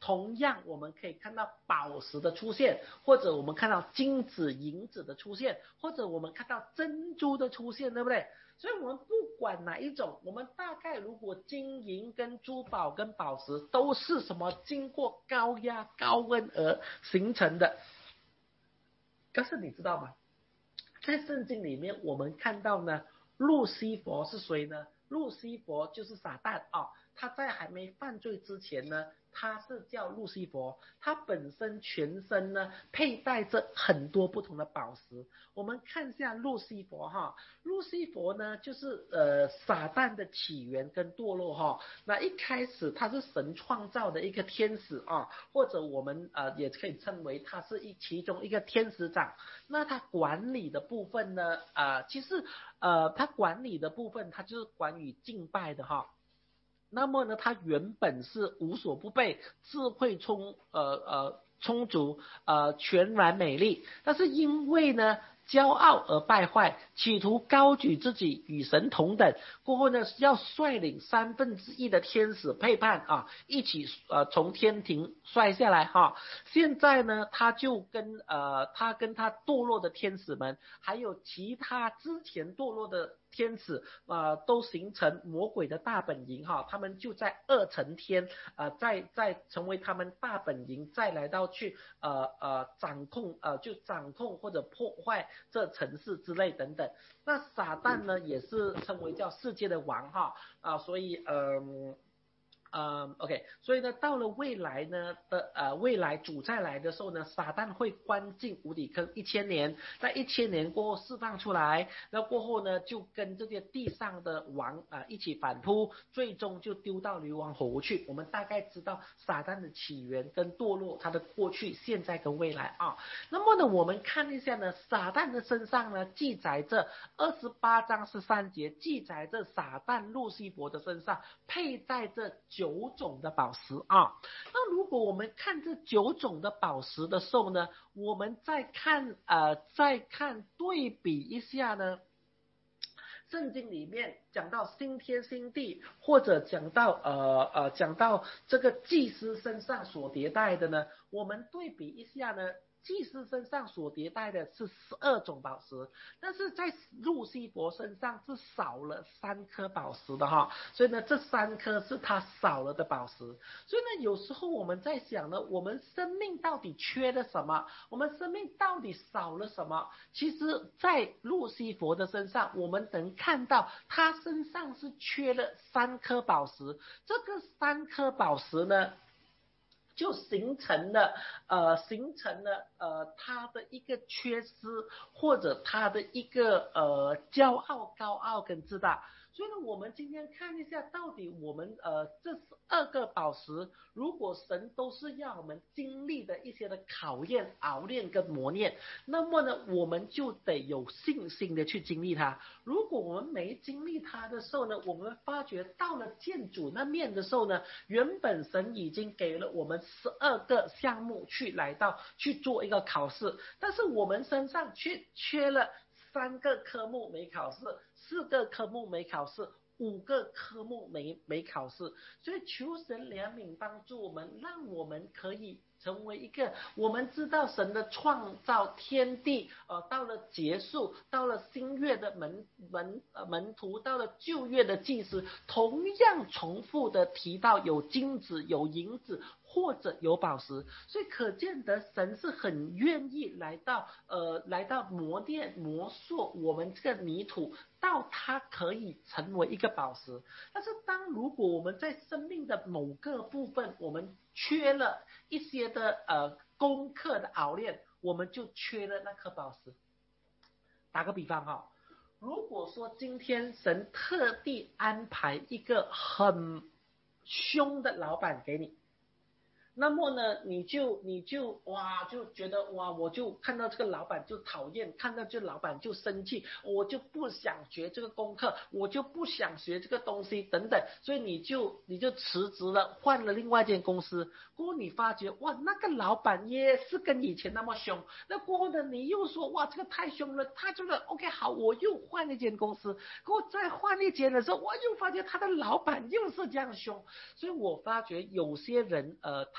同样我们可以看到宝石的出现，或者我们看到金子银子的出现，或者我们看到珍珠的出现，对不对？所以我们不管哪一种，我们大概如果金银跟珠宝跟宝石都是什么经过高压高温而形成的。但是你知道吗？在圣经里面我们看到呢，路西佛是谁呢？路西佛就是撒旦啊、哦，他在还没犯罪之前呢，他是叫路西佛，他本身全身呢佩戴着很多不同的宝石。我们看一下路西佛哈，路西佛呢就是呃撒旦的起源跟堕落哈。那一开始他是神创造的一个天使啊，或者我们呃也可以称为他是一其中一个天使长。那他管理的部分呢，呃其实呃他管理的部分他就是关于敬拜的哈。那么呢，他原本是无所不备，智慧充呃呃充足，呃全然美丽，但是因为呢骄傲而败坏，企图高举自己与神同等，过后呢要率领三分之一的天使背叛啊，一起呃从天庭摔下来哈。现在呢，他就跟呃他跟他堕落的天使们，还有其他之前堕落的天使呃都形成魔鬼的大本营哈，他们就在二层天呃再再成为他们大本营，再来到去呃呃掌控呃就掌控或者破坏这城市之类等等。那撒旦呢也是称为叫世界的王哈啊、呃，所以嗯。呃嗯 ，OK， 所以呢，到了未来呢的呃未来主再来的时候呢，撒旦会关进无底坑一千年，在一千年过后释放出来，那过后呢就跟这些地上的王啊、呃、一起反扑，最终就丢到硫磺火湖去。我们大概知道撒旦的起源跟堕落，它的过去、现在跟未来啊。那么呢，我们看一下呢，撒旦的身上呢记载着二十八章十三节，记载着撒旦路西佛的身上佩戴着九种的宝石啊。那如果我们看这九种的宝石的时候呢，我们再看呃再看对比一下呢，圣经里面讲到新天新地，或者讲到呃呃讲到这个祭司身上所迭代的呢，我们对比一下呢，祭司身上所迭代的是十二种宝石，但是在路西佛身上是少了三颗宝石的哈，所以呢，这三颗是他少了的宝石。所以呢，有时候我们在想呢，我们生命到底缺了什么？我们生命到底少了什么？其实，在路西佛的身上，我们能看到他身上是缺了三颗宝石。这个三颗宝石呢，就形成了呃形成了呃他的一个缺失，或者他的一个呃骄傲、高傲跟自大。所以呢，我们今天看一下，到底我们呃这十二个宝石，如果神都是要我们经历的一些的考验、熬炼跟磨练，那么呢，我们就得有信心的去经历它。如果我们没经历它的时候呢，我们发觉到了见主那面的时候呢，原本神已经给了我们十二个项目去来到去做一个考试，但是我们身上却缺了三个科目没考试，四个科目没考试，五个科目没没考试。所以求神怜悯帮助我们，让我们可以成为一个我们知道神的创造天地，呃，到了结束，到了新约的门门呃门徒，到了旧约的祭司，同样重复的提到有金子有银子或者有宝石，所以可见得神是很愿意来到呃来到磨练磨塑我们这个泥土，到它可以成为一个宝石。但是当如果我们在生命的某个部分我们缺了一些的呃功课的熬炼，我们就缺了那颗宝石。打个比方哈，如果说今天神特地安排一个很凶的老板给你，那么呢，你就你就哇就觉得哇，我就看到这个老板就讨厌，看到这个老板就生气，我就不想学这个功课，我就不想学这个东西等等，所以你就你就辞职了，换了另外一间公司。过后你发觉哇，那个老板也是跟以前那么凶，那过后呢，你又说哇这个太凶了，他这个 OK 好，我又换一间公司，过后再换一间的时候，我又发觉他的老板又是这样凶，所以我发觉有些人呃他。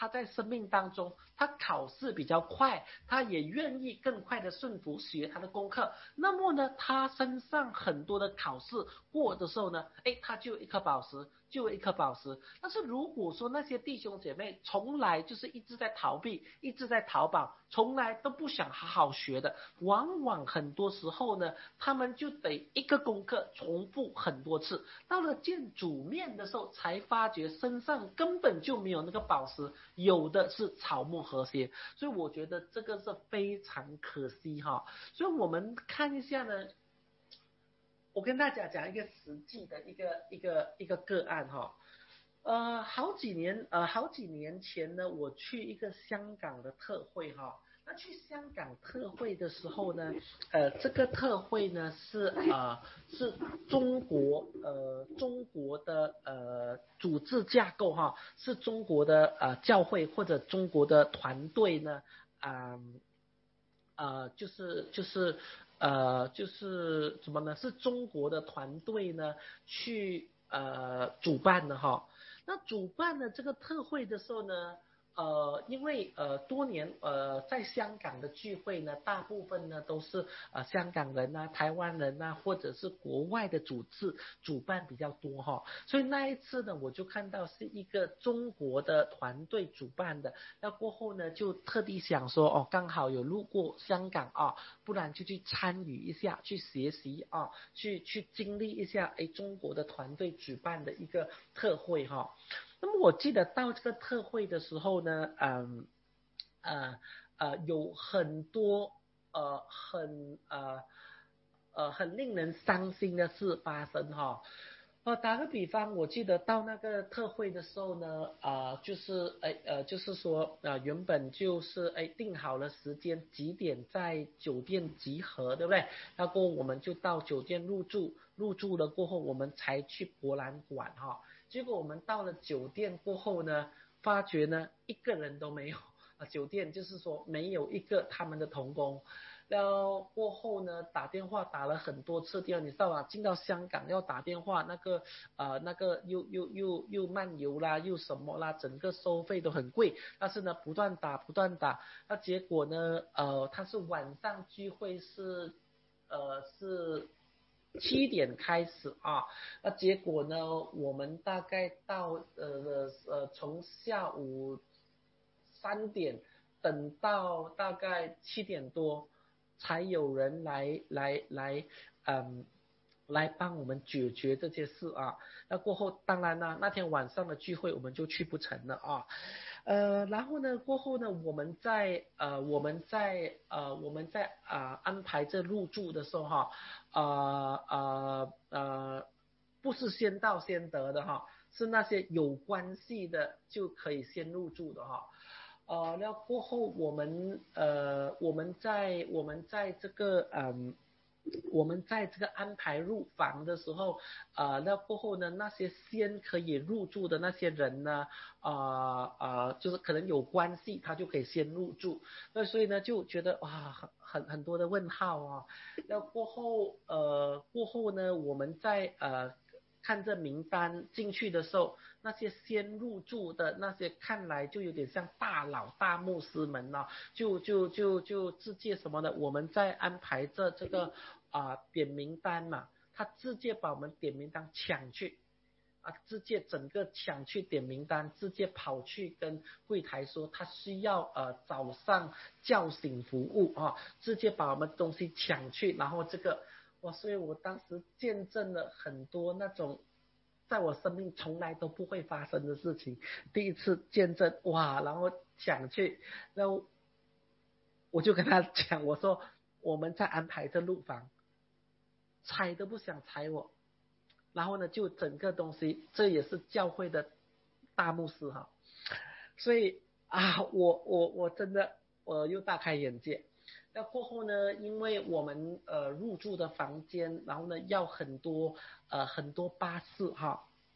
他在生命当中他考试比较快，他也愿意更快的顺服学他的功课，那么呢他身上很多的考试过的时候呢，哎，他就有一颗宝石，就有一颗宝石。但是如果说那些弟兄姐妹从来就是一直在逃避，一直在逃跑，从来都不想好好学的，往往很多时候呢，他们就得一个功课重复很多次，到了见主面的时候，才发觉身上根本就没有那个宝石，有的是草木和谐。所以我觉得这个是非常可惜哈。所以我们看一下呢，我跟大家讲一个实际的一个一个一个个案哈。呃，好几年呃好几年前呢，我去一个香港的特会哈。那去香港特会的时候呢，呃，这个特会呢是呃是中国呃中国的呃组织架构哈，是中国的呃教会或者中国的团队呢，啊、呃呃就是就是呃就是怎么呢？是中国的团队呢去呃主办的哈。那主办的这个特会的时候呢，呃，因为呃多年呃在香港的聚会呢，大部分呢都是呃香港人呐、台湾人呐、或者是国外的组织主办比较多哈，所以那一次呢，我就看到是一个中国的团队主办的，那过后呢就特地想说哦，刚好有路过香港啊，不然就去参与一下，去学习啊，去去经历一下哎中国的团队举办的一个特会哈。那么我记得到这个特会的时候呢，嗯呃呃有很多呃很呃呃很令人伤心的事发生哈。呃，打个比方，我记得到那个特会的时候呢，啊、呃，就是哎呃，就是说呃，原本就是哎定好了时间几点在酒店集合，对不对？然后我们就到酒店入住，入住了过后，我们才去博览馆哈。结果我们到了酒店过后呢，发觉呢一个人都没有啊，酒店就是说没有一个他们的童工。然后过后呢，打电话打了很多次电话，你知道吗？进到香港要打电话，那个呃那个又又又又漫游啦，又什么啦，整个收费都很贵。但是呢，不断打不断打，那结果呢，呃，他是晚上聚会是呃是七点开始啊，那结果呢，我们大概到呃呃从下午三点等到大概七点多，才有人来来来，嗯，来帮我们解决这些事啊。那过后，当然啦，那天晚上的聚会我们就去不成了啊。呃，然后呢，过后呢，我们在呃我们在呃我们在啊、呃、安排这入住的时候哈，呃呃呃，不是先到先得的哈，是那些有关系的就可以先入住的哈。呃，那过后我们呃我们在我们在这个嗯。我们在这个安排入房的时候，呃，那过后呢，那些先可以入住的那些人呢，呃呃，就是可能有关系，他就可以先入住。那所以呢，就觉得哇，很很很多的问号啊。那过后，呃，过后呢，我们在呃看这名单进去的时候，那些先入住的那些看来就有点像大佬大牧师们呢、啊，就就就就直接什么的，我们在安排着这个啊、呃、点名单嘛，他直接把我们点名单抢去。啊，直接整个抢去点名单，直接跑去跟柜台说他需要呃早上叫醒服务啊，直接把我们东西抢去，然后这个哇，所以我当时见证了很多那种在我生命从来都不会发生的事情，第一次见证哇，然后抢去，然后我就跟他讲，我说我们在安排这路房，踩都不想踩我，然后呢，就整个东西，这也是教会的大牧师哈，所以啊，我我我真的我又大开眼界。那过后呢，因为我们呃入住的房间，然后呢要很多呃很多巴士哈，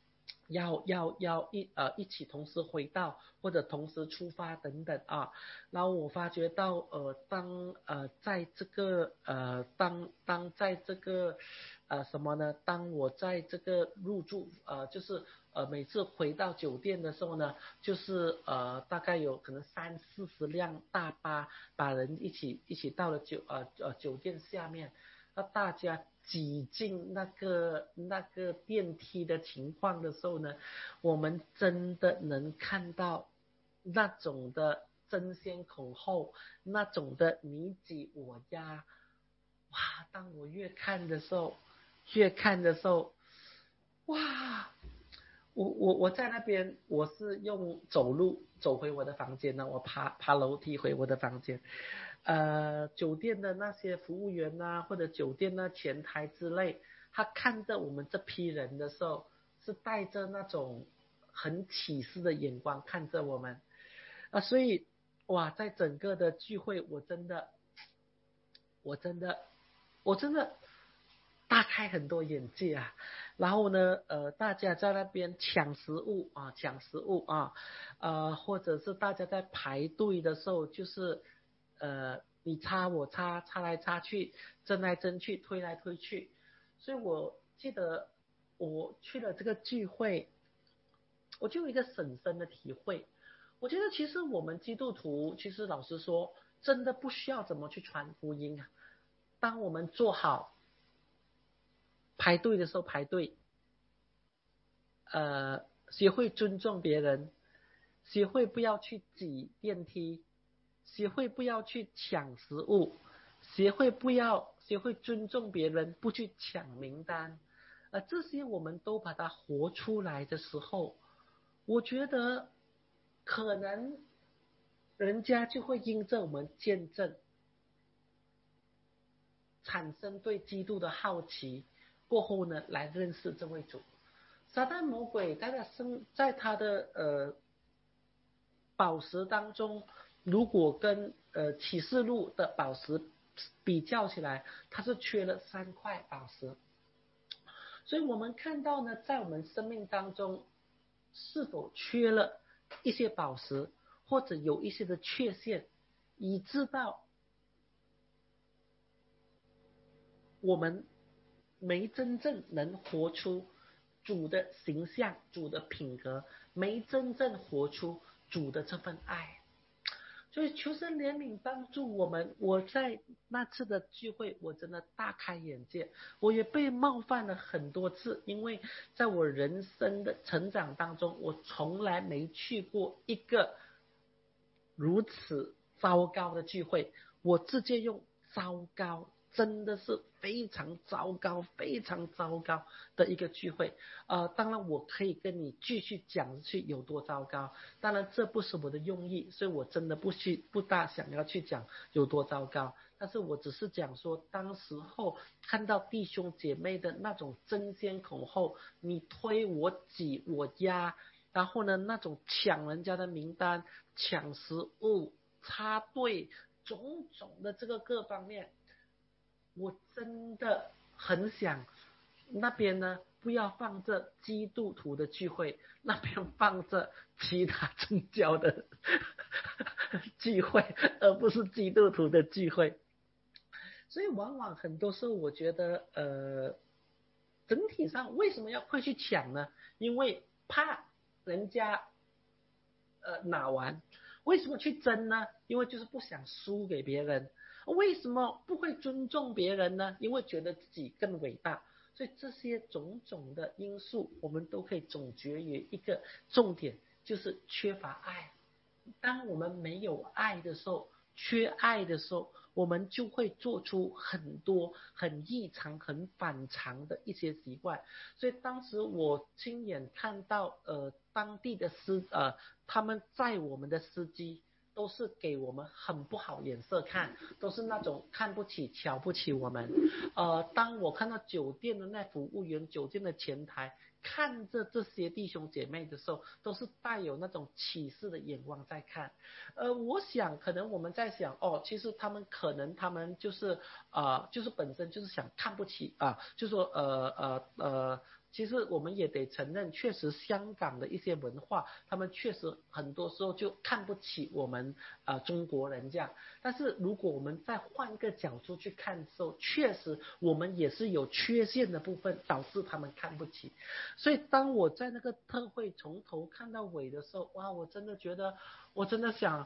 要要要一呃一起同时回到或者同时出发等等啊，然后我发觉到呃当呃在这个呃当当在这个呃什么呢？当我在这个入住呃就是呃每次回到酒店的时候呢，就是呃大概有可能三四十辆大巴把人一起一起到了酒呃呃酒店下面。那大家挤进那个那个电梯的情况的时候呢，我们真的能看到那种的争先恐后，那种的你挤我压。哇！当我越看的时候，越看的时候，哇！我我我在那边，我是用走路走回我的房间呢，我爬爬楼梯回我的房间。呃，酒店的那些服务员呐、啊，或者酒店的前台之类，他看着我们这批人的时候，是带着那种很歧视的眼光看着我们啊，所以哇，在整个的聚会，我真的，我真的，我真的大开很多眼界啊。然后呢，呃，大家在那边抢食物啊，抢食物啊，呃，或者是大家在排队的时候，就是呃，你擦我擦，擦来擦去，争来争去，推来推去。所以我记得我去了这个聚会，我就有一个深深的体会。我觉得其实我们基督徒，其实老实说，真的不需要怎么去传福音啊。当我们做好排队的时候排队，呃，学会尊重别人，学会不要去挤电梯，学会不要去抢食物，学会不要学会尊重别人，不去抢名单，呃，这些我们都把它活出来的时候，我觉得可能人家就会因着我们见证，产生对基督的好奇，过后呢，来认识这位主。撒旦魔鬼在他生在他的呃宝石当中，如果跟呃启示录的宝石比较起来，它是缺了三块宝石。所以我们看到呢，在我们生命当中，是否缺了一些宝石，或者有一些的缺陷，以致到我们没真正能活出主的形象、主的品格，没真正活出主的这份爱。所以求神怜悯帮助我们。我在那次的聚会，我真的大开眼界，我也被冒犯了很多次，因为在我人生的成长当中，我从来没去过一个如此糟糕的聚会。我直接用糟糕，真的是非常糟糕，非常糟糕的一个聚会。呃，当然我可以跟你继续讲去有多糟糕，当然这不是我的用意，所以我真的不去不大想要去讲有多糟糕。但是我只是讲说，当时候看到弟兄姐妹的那种争先恐后，你推我挤我压，然后呢那种抢人家的名单、抢食物、插队，种种的这个各方面，我真的很想那边呢不要放着基督徒的聚会，那边放着其他宗教的聚会，而不是基督徒的聚会。所以往往很多时候，我觉得呃，整体上为什么要会去抢呢？因为怕人家呃拿完。为什么去争呢？因为就是不想输给别人。为什么不会尊重别人呢？因为觉得自己更伟大。所以这些种种的因素，我们都可以总结于一个重点，就是缺乏爱。当我们没有爱的时候，缺爱的时候，我们就会做出很多很异常、很反常的一些习惯。所以当时我亲眼看到，呃，当地的司呃，他们载我们的司机都是给我们很不好眼色看，都是那种看不起、瞧不起我们。呃，当我看到酒店的那服务员、酒店的前台看着这些弟兄姐妹的时候，都是带有那种歧视的眼光在看。呃，我想可能我们在想，哦，其实他们可能他们就是呃，就是本身就是想看不起啊，就说呃呃呃其实我们也得承认，确实香港的一些文化，他们确实很多时候就看不起我们呃中国人这样。但是如果我们再换个角度去看的时候，确实我们也是有缺陷的部分，导致他们看不起。所以当我在那个特会从头看到尾的时候，哇，我真的觉得，我真的想，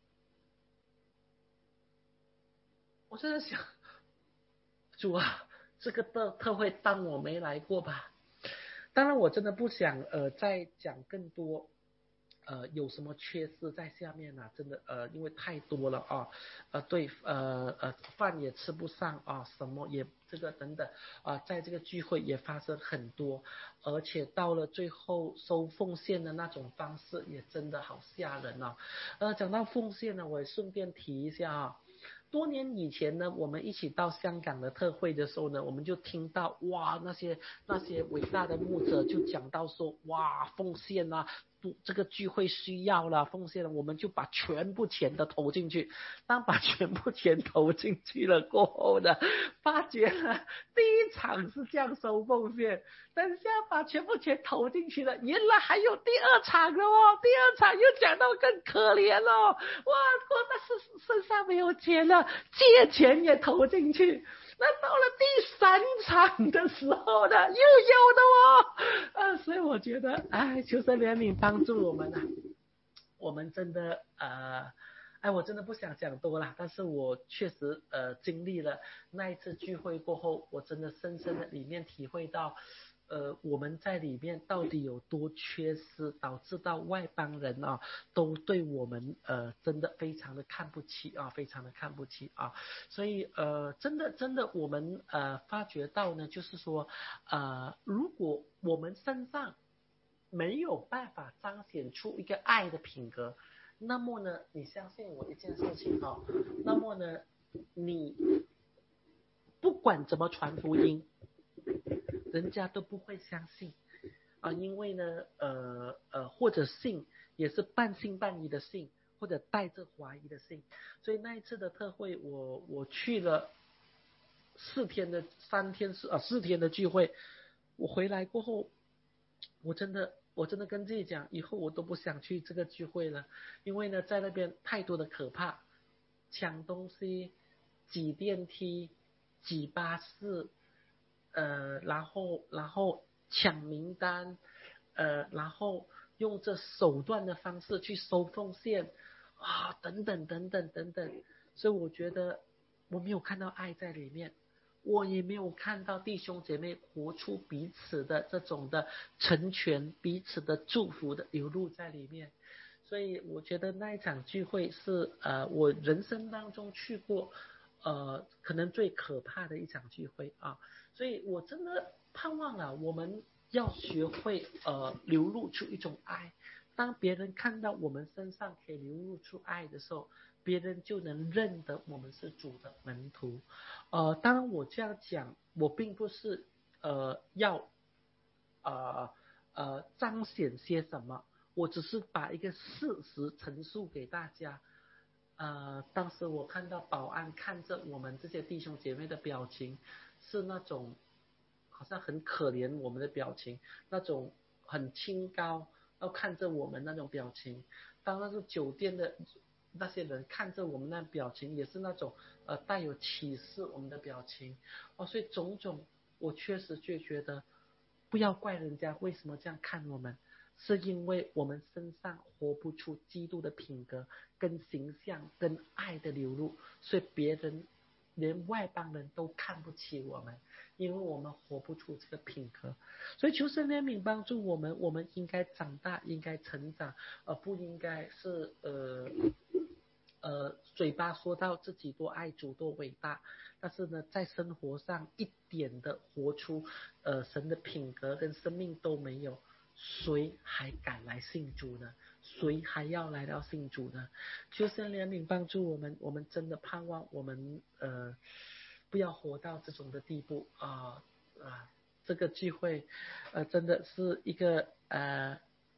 我真的想，主啊，这个特特会当我没来过吧。当然我真的不想呃再讲更多呃有什么缺失在下面啊，真的呃因为太多了啊，呃对呃呃饭也吃不上啊，什么也这个等等啊，在这个聚会也发生很多，而且到了最后收奉献的那种方式也真的好吓人啊。呃讲到奉献呢，我也顺便提一下啊。多年以前呢，我们一起到香港的特会的时候呢，我们就听到哇，那些那些伟大的牧者就讲到说，哇，奉献啊，这个聚会需要了，奉献了，我们就把全部钱都投进去。当把全部钱投进去了过后呢，发觉了第一场是这样收奉献，等下把全部钱投进去了，原来还有第二场的哦，第二场又讲到更可怜哦，哇，我那是身上没有钱了，借钱也投进去。那到了第三场的时候呢，又有的哦，啊，所以我觉得，哎，求神怜悯帮助我们啊，我们真的呃。哎，我真的不想讲多了，但是我确实呃经历了那一次聚会过后，我真的深深的里面体会到，呃我们在里面到底有多缺失，导致到外邦人啊都对我们呃真的非常的看不起啊，非常的看不起啊，所以呃真的真的我们呃发觉到呢，就是说呃如果我们身上没有办法彰显出一个爱的品格。那么呢，你相信我一件事情哈，那么呢，你不管怎么传福音，人家都不会相信啊，因为呢，呃呃，或者信也是半信半疑的信，或者带着怀疑的信。所以那一次的特会，我我去了四天的三天四啊四天的聚会，我回来过后，我真的我真的跟自己讲，以后我都不想去这个聚会了，因为呢，在那边太多的可怕，抢东西、挤电梯、挤巴士，呃，然后然后抢名单，呃，然后用这手段的方式去收奉献，啊，等等等等等等，所以我觉得我没有看到爱在里面。我也没有看到弟兄姐妹活出彼此的这种的成全，彼此的祝福的流露在里面。所以我觉得那一场聚会是呃我人生当中去过呃可能最可怕的一场聚会啊。所以我真的盼望了我们要学会呃流露出一种爱。当别人看到我们身上可以流露出爱的时候，别人就能认得我们是主的门徒。呃，当然我这样讲，我并不是呃要呃呃彰显些什么，我只是把一个事实陈述给大家。呃，当时我看到保安看着我们这些弟兄姐妹的表情，是那种好像很可怜我们的表情，那种很清高，要看着我们那种表情。当那是酒店的那些人看着我们那表情，也是那种呃带有歧视我们的表情。哦，所以种种，我确实就觉得，不要怪人家为什么这样看我们，是因为我们身上活不出基督的品格、跟形象、跟爱的流露，所以别人连外邦人都看不起我们，因为我们活不出这个品格。所以求神怜悯帮助我们，我们应该长大，应该成长，而不应该是呃呃嘴巴说到自己多爱主多伟大，但是呢在生活上一点的活出呃神的品格跟生命都没有，谁还敢来信主呢？谁还要来到信主呢？求神怜悯帮助我们，我们真的盼望我们呃不要活到这种的地步啊啊！这个聚会呃真的是一个呃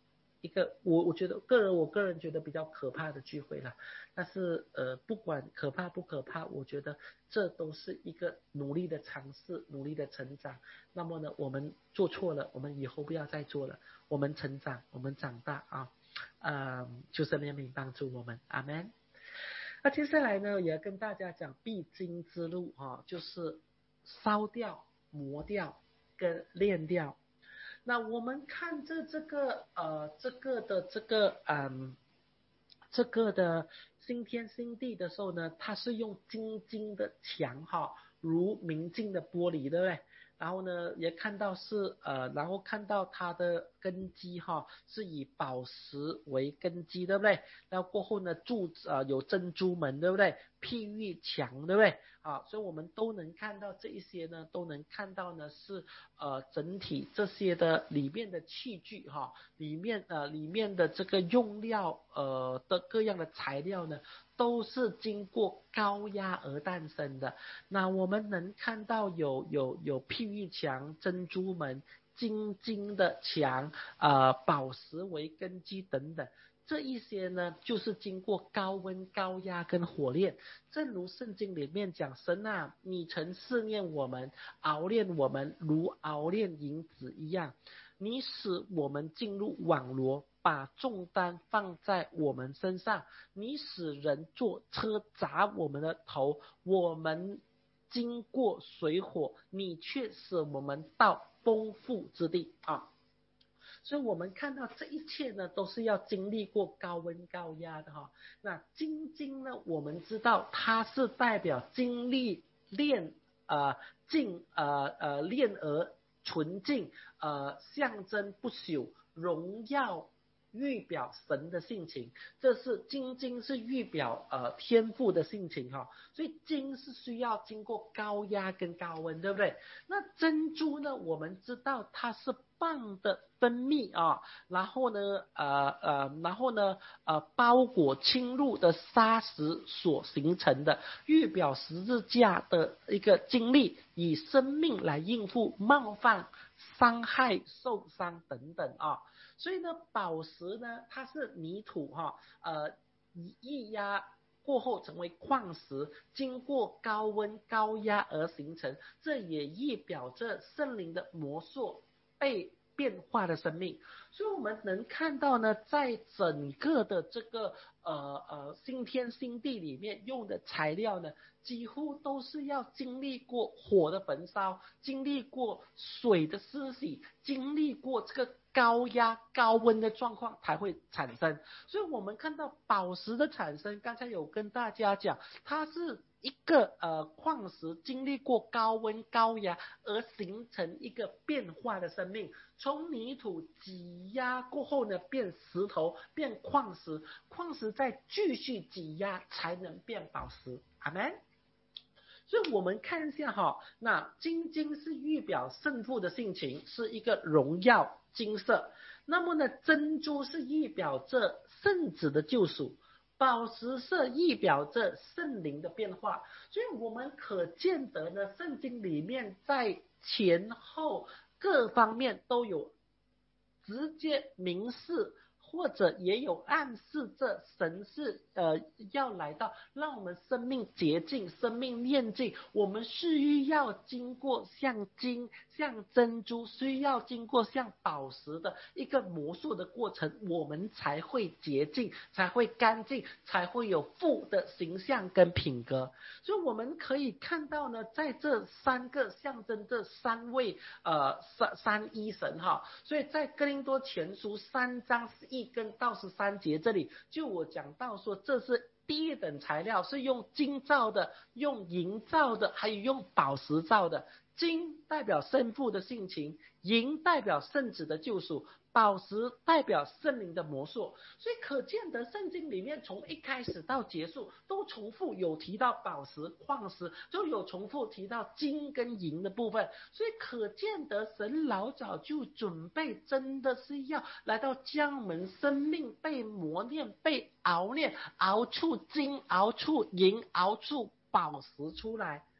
一个我我觉得个人我个人觉得比较可怕的聚会了。但是呃不管可怕不可怕，我觉得这都是一个努力的尝试，努力的成长。那么呢，我们做错了，我们以后不要再做了，我们成长，我们长大啊，呃，求神怜悯帮助我们，阿们。那接下来呢，也要跟大家讲必经之路啊，就是烧掉、磨掉跟炼掉。那我们看着这个呃这个的这个嗯这个的新天新地的时候呢，它是用晶晶的墙哈，如明镜的玻璃，对不对？然后呢，也看到是呃，然后看到它的根基哈，是以宝石为根基，对不对？然后过后呢，柱子呃有珍珠门，对不对？譬喻墙，对不对？啊，所以我们都能看到这一些呢，都能看到呢是呃整体这些的里面的器具哈，里面呃里面的这个用料呃的各样的材料呢，都是经过高压而诞生的。那我们能看到有有有譬喻墙、珍珠门、晶晶的墙、呃宝石为根基等等。这一些呢，就是经过高温、高压跟火炼。正如圣经里面讲，神啊，你曾试炼我们，熬炼我们，如熬炼银子一样。你使我们进入网罗，把重担放在我们身上。你使人坐车砸我们的头，我们经过水火，你却使我们到丰富之地啊。所以我们看到这一切呢，都是要经历过高温高压的哈。那晶晶呢，我们知道它是代表经历炼呃净呃呃炼而纯净，呃象征不朽荣耀。预表神的性情，这是晶晶是预表呃天赋的性情哈，所以晶是需要经过高压跟高温，对不对？那珍珠呢，我们知道它是蚌的分泌啊，然后呢呃呃然后呢呃包裹侵入的砂石所形成的，预表十字架的一个经历，以生命来应付冒犯、伤害、受伤等等啊。所以呢，宝石呢，它是泥土哈，呃，液压过后成为矿石，经过高温高压而形成，这也意表着圣灵的魔术被变化的生命。所以我们能看到呢，在整个的这个呃呃新天新地里面用的材料呢，几乎都是要经历过火的焚烧，经历过水的施洗，经历过这个高压高温的状况才会产生。所以我们看到宝石的产生，刚才有跟大家讲，它是一个呃矿石经历过高温高压而形成一个变化的生命，从泥土挤压过后呢，变石头，变矿石，矿石再继续挤压才能变宝石。阿们。所以我们看一下哈，那晶晶是预表圣父的性情，是一个荣耀金色。那么呢，珍珠是预表着圣子的救赎，宝石色预表着圣灵的变化。所以我们可见得呢，圣经里面在前后各方面都有直接明示，或者也有暗示这神是呃要来到让我们生命洁净、生命炼净。我们需要经过像金、像珍珠，需要经过像宝石的一个魔术的过程，我们才会洁净，才会干净，才会有父的形象跟品格。所以我们可以看到呢，在这三个象征这三位呃三三一神哈，所以在哥林多前书三章十一跟到十三节这里，就我讲到说，这是第一等材料，是用金造的，用银造的，还有用宝石造的。金代表圣父的性情，银代表圣子的救赎，宝石代表圣灵的魔术。所以可见得圣经里面从一开始到结束都重复有提到宝石、矿石，就有重复提到金跟银的部分。所以可见得神老早就准备，真的是要来到将我们生命被磨练、被熬炼，熬出金、熬出银、熬出宝石出来。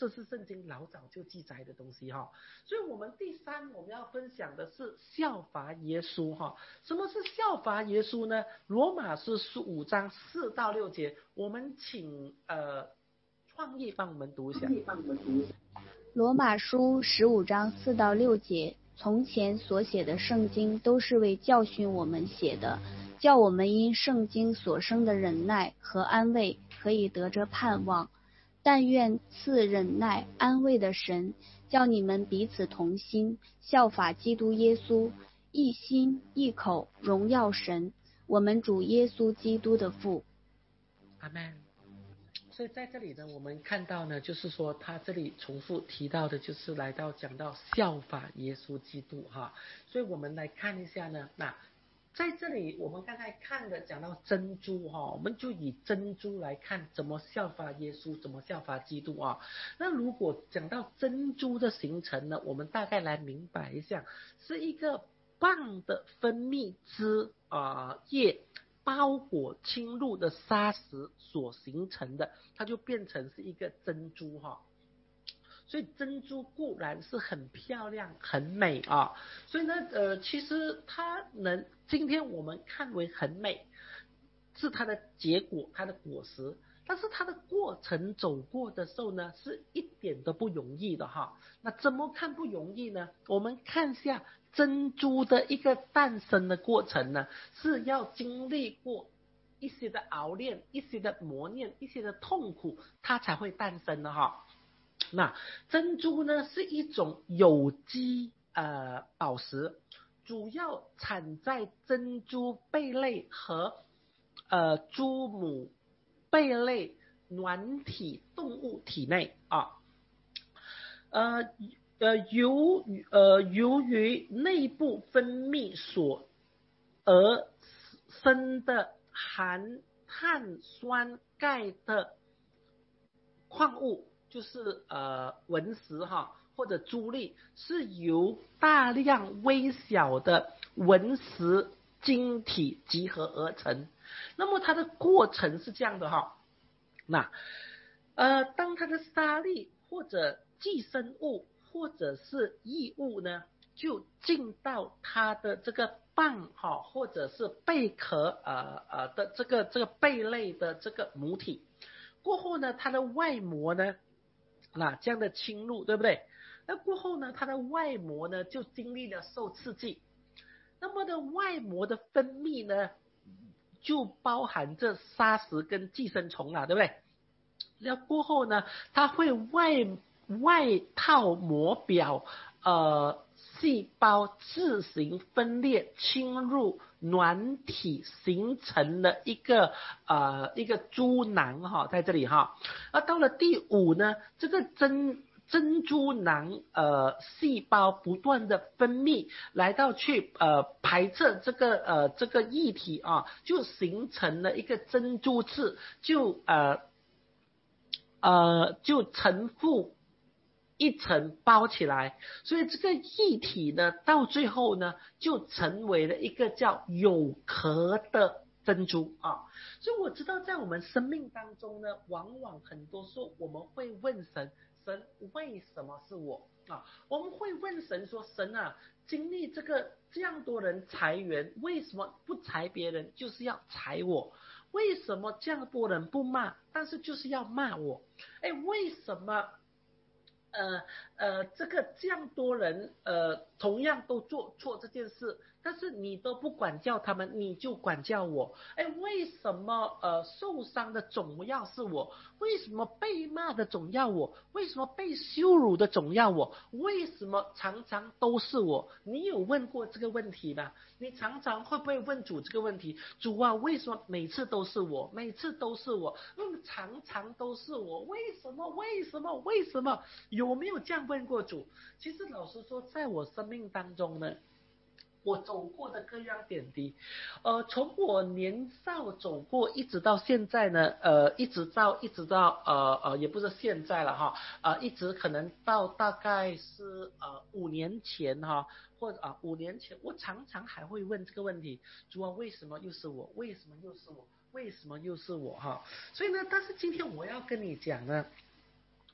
这是圣经老早就记载的东西哈。所以我们第三我们要分享的是效法耶稣哈。什么是效法耶稣呢？罗马书十五章四到六节，我们请呃创意帮我们读一下。 罗马书十五章四到六节，从前所写的圣经都是为教训我们写的，叫我们因圣经所生的忍耐和安慰可以得着盼望。但愿赐忍耐安慰的神，叫你们彼此同心，效法基督耶稣，一心一口荣耀神，我们主耶稣基督的父。 阿们。所以在这里呢，我们看到呢，就是说他这里重复提到的，就是来到讲到效法耶稣基督哈。所以我们来看一下呢，那在这里我们刚才看的讲到珍珠哈，我们就以珍珠来看怎么效法耶稣，怎么效法基督啊。那如果讲到珍珠的形成呢，我们大概来明白一下，是一个棒的分泌汁啊、呃、液包裹侵入的砂石所形成的，它就变成是一个珍珠哈。所以珍珠固然是很漂亮很美啊，所以呢呃其实它能今天我们看为很美是它的结果，它的果实，但是它的过程走过的时候呢，是一点都不容易的哈。那怎么看不容易呢？我们看下珍珠的一个诞生的过程呢，是要经历过一些的熬炼，一些的磨练，一些的痛苦，它才会诞生的哈。那珍珠呢是一种有机呃宝石，主要产在珍珠贝类和呃珠母贝类软体动物体内啊。呃呃由呃由于内部分泌所而生的含碳酸钙的矿物，就是呃纹石哈或者珠粒，是由大量微小的纹石晶体集合而成。那么它的过程是这样的哈，那呃当它的沙粒或者寄生物或者是异物呢，就进到它的这个棒哈或者是贝壳呃呃的这个这个贝类的这个母体。过后呢，它的外膜呢，那这样的侵入，对不对？那过后呢，它的外膜呢就经历了受刺激，那么的外膜的分泌呢，就包含着砂石跟寄生虫啦，对不对？那过后呢，它会外外套膜表呃细胞自行分裂侵入软体，形成了一个呃一个珠囊哈，在这里哈。而到了第五呢，这个珍珍珠囊呃细胞不断的分泌，来到去呃排斥这个呃这个液体啊，就形成了一个珍珠质，就呃呃就层覆一层包起来，所以这个液体呢，到最后呢，就成为了一个叫有壳的珍珠啊。所以我知道，在我们生命当中呢，往往很多时候我们会问神，神为什么是我啊？我们会问神说，神啊，经历这个这样多人裁员，为什么不裁别人，就是要裁我？为什么这样多人不骂，但是就是要骂我？哎，为什么？呃呃，这个这样多人呃同样都做错这件事，但是你都不管教他们，你就管教我。哎，为什么呃受伤的总要是我？为什么被骂的总要我？为什么被羞辱的总要我？为什么常常都是我？你有问过这个问题吗？你常常会不会问主这个问题？主啊，为什么每次都是我？每次都是我？嗯，常常都是我？为什么？为什么？为什么？有没有这样问过主？其实老实说，在我生命当中呢，我走过的各样点滴，呃，从我年少走过，一直到现在呢，呃，一直到一直到呃呃，也不是现在了哈，呃，一直可能到大概是呃五年前哈，或者啊五年前，我常常还会问这个问题：主啊，为什么又是我？为什么又是我？为什么又是我？哈，所以呢，但是今天我要跟你讲呢。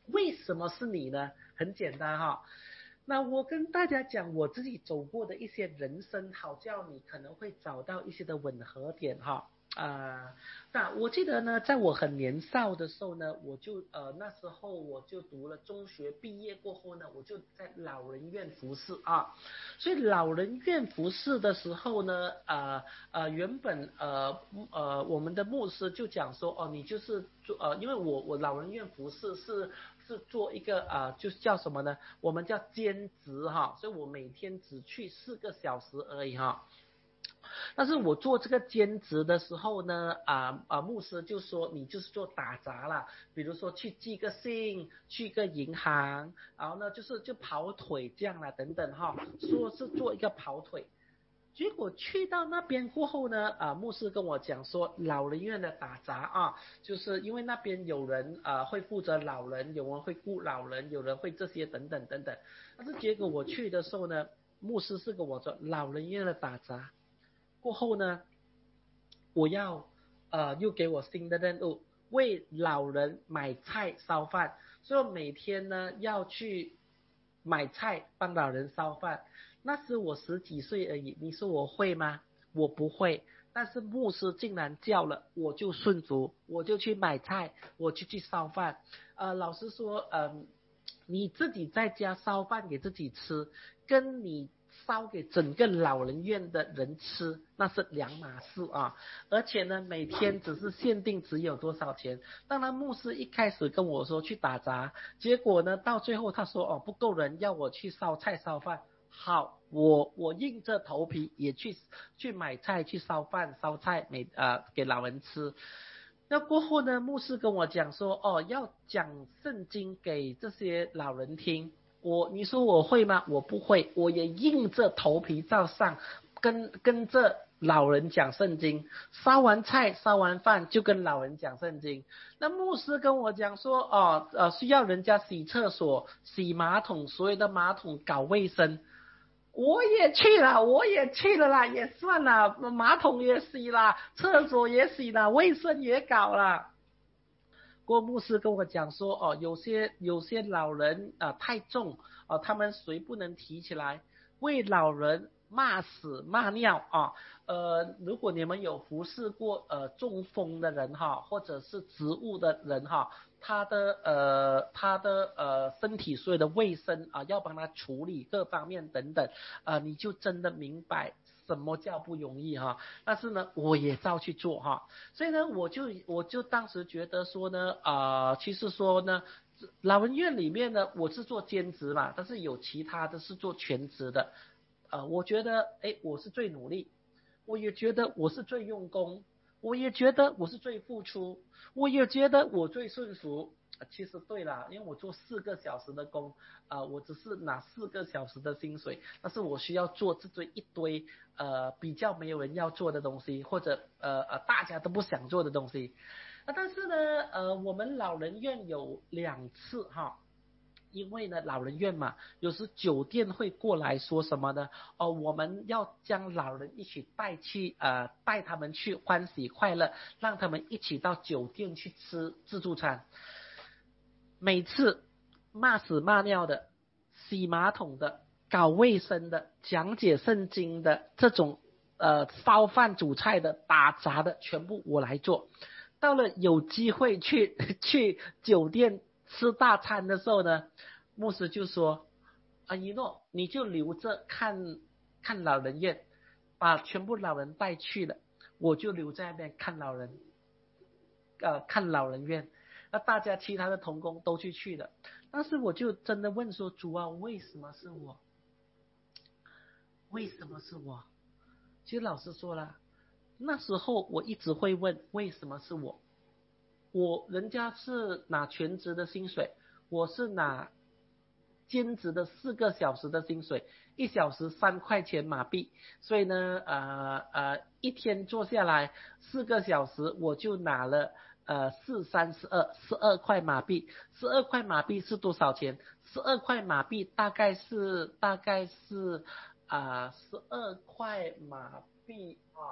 为什么是你呢？很简单哈。那我跟大家讲我自己走过的一些人生，好叫你可能会找到一些的吻合点哈。呃，那我记得呢，在我很年少的时候呢，我就呃那时候我就读了中学，毕业过后呢，我就在老人院服侍啊。所以老人院服侍的时候呢，呃呃原本呃呃我们的牧师就讲说，哦，你就是做呃，因为我我老人院服侍是是做一个呃，就是叫什么呢？我们叫兼职哈，所以我每天只去四个小时而已哈。但是我做这个兼职的时候呢，啊啊，牧师就说你就是做打杂啦，比如说去寄个信，去个银行，然后呢就是就跑腿这样啦，等等哈，说是做一个跑腿。结果去到那边过后呢，啊，牧师跟我讲说，老人院的打杂啊，就是因为那边有人啊会负责老人，有人会顾老人，有人会这些等等等等。但是结果我去的时候呢，牧师是跟我说，老人院的打杂。过后呢，我要呃又给我新的任务，为老人买菜烧饭，所以我每天呢要去买菜帮老人烧饭。那时我十几岁而已，你说我会吗？我不会。但是牧师竟然叫了，我就顺服，我就去买菜，我就去烧饭。呃，老实说，嗯、呃，你自己在家烧饭给自己吃，跟你烧给整个老人院的人吃，那是两码事啊！而且呢，每天只是限定只有多少钱。当然，牧师一开始跟我说去打杂，结果呢，到最后他说哦不够人，要我去烧菜烧饭。好，我我硬着头皮也去去买菜去烧饭烧菜，每呃给老人吃。那过后呢，牧师跟我讲说，哦，要讲圣经给这些老人听。我你说我会吗？我不会，我也硬着头皮照上，跟跟着老人讲圣经，烧完菜烧完饭就跟老人讲圣经。那牧师跟我讲说，哦，呃，需要人家洗厕所、洗马桶，所有的马桶搞卫生。我也去了，我也去了啦，也算了，马桶也洗了，厕所也洗了，卫生也搞了。郭牧师跟我讲说，哦，有些有些老人啊、呃、太重，哦，他们谁不能提起来，为老人骂屎骂尿啊。呃，如果你们有服侍过呃中风的人哈，或者是植物的人哈，他的呃他的呃身体所有的卫生啊，要帮他处理各方面等等啊、呃，你就真的明白什么叫不容易哈。但是呢，我也照去做哈。所以呢，我就我就当时觉得说呢，啊、呃，其实说呢，老人院里面呢，我是做兼职嘛，但是有其他的是做全职的。呃，我觉得，哎，我是最努力，我也觉得我是最用功，我也觉得我是最付出，我也觉得我最顺服。其实对啦，因为我做四个小时的工，啊、呃，我只是拿四个小时的薪水，但是我需要做这堆一堆呃比较没有人要做的东西，或者呃呃大家都不想做的东西。啊，但是呢，呃，我们老人院有两次哈。因为呢，老人院嘛，有时酒店会过来说什么呢？哦，我们要将老人一起带去，呃，带他们去欢喜快乐，让他们一起到酒店去吃自助餐。每次骂屎骂尿的、洗马桶的、搞卫生的、讲解圣经的这种呃烧饭煮菜的、打杂的，全部我来做。到了有机会去去酒店吃大餐的时候呢，牧师就说：啊，一诺，你就留着看看老人院，把全部老人带去了，我就留在那边看老人，呃，看老人院。那大家其他的同工都去去了，但是我就真的问说，主啊，为什么是我？为什么是我？其实老师说了，那时候我一直会问，为什么是我？我人家是拿全职的薪水，我是拿兼职的四个小时的薪水，一小时三块钱马币，所以呢，呃呃，一天做下来四个小时，我就拿了呃四三十二十二块马币，十二块马币是多少钱？十二块马币大概是大概是啊十二块马币啊。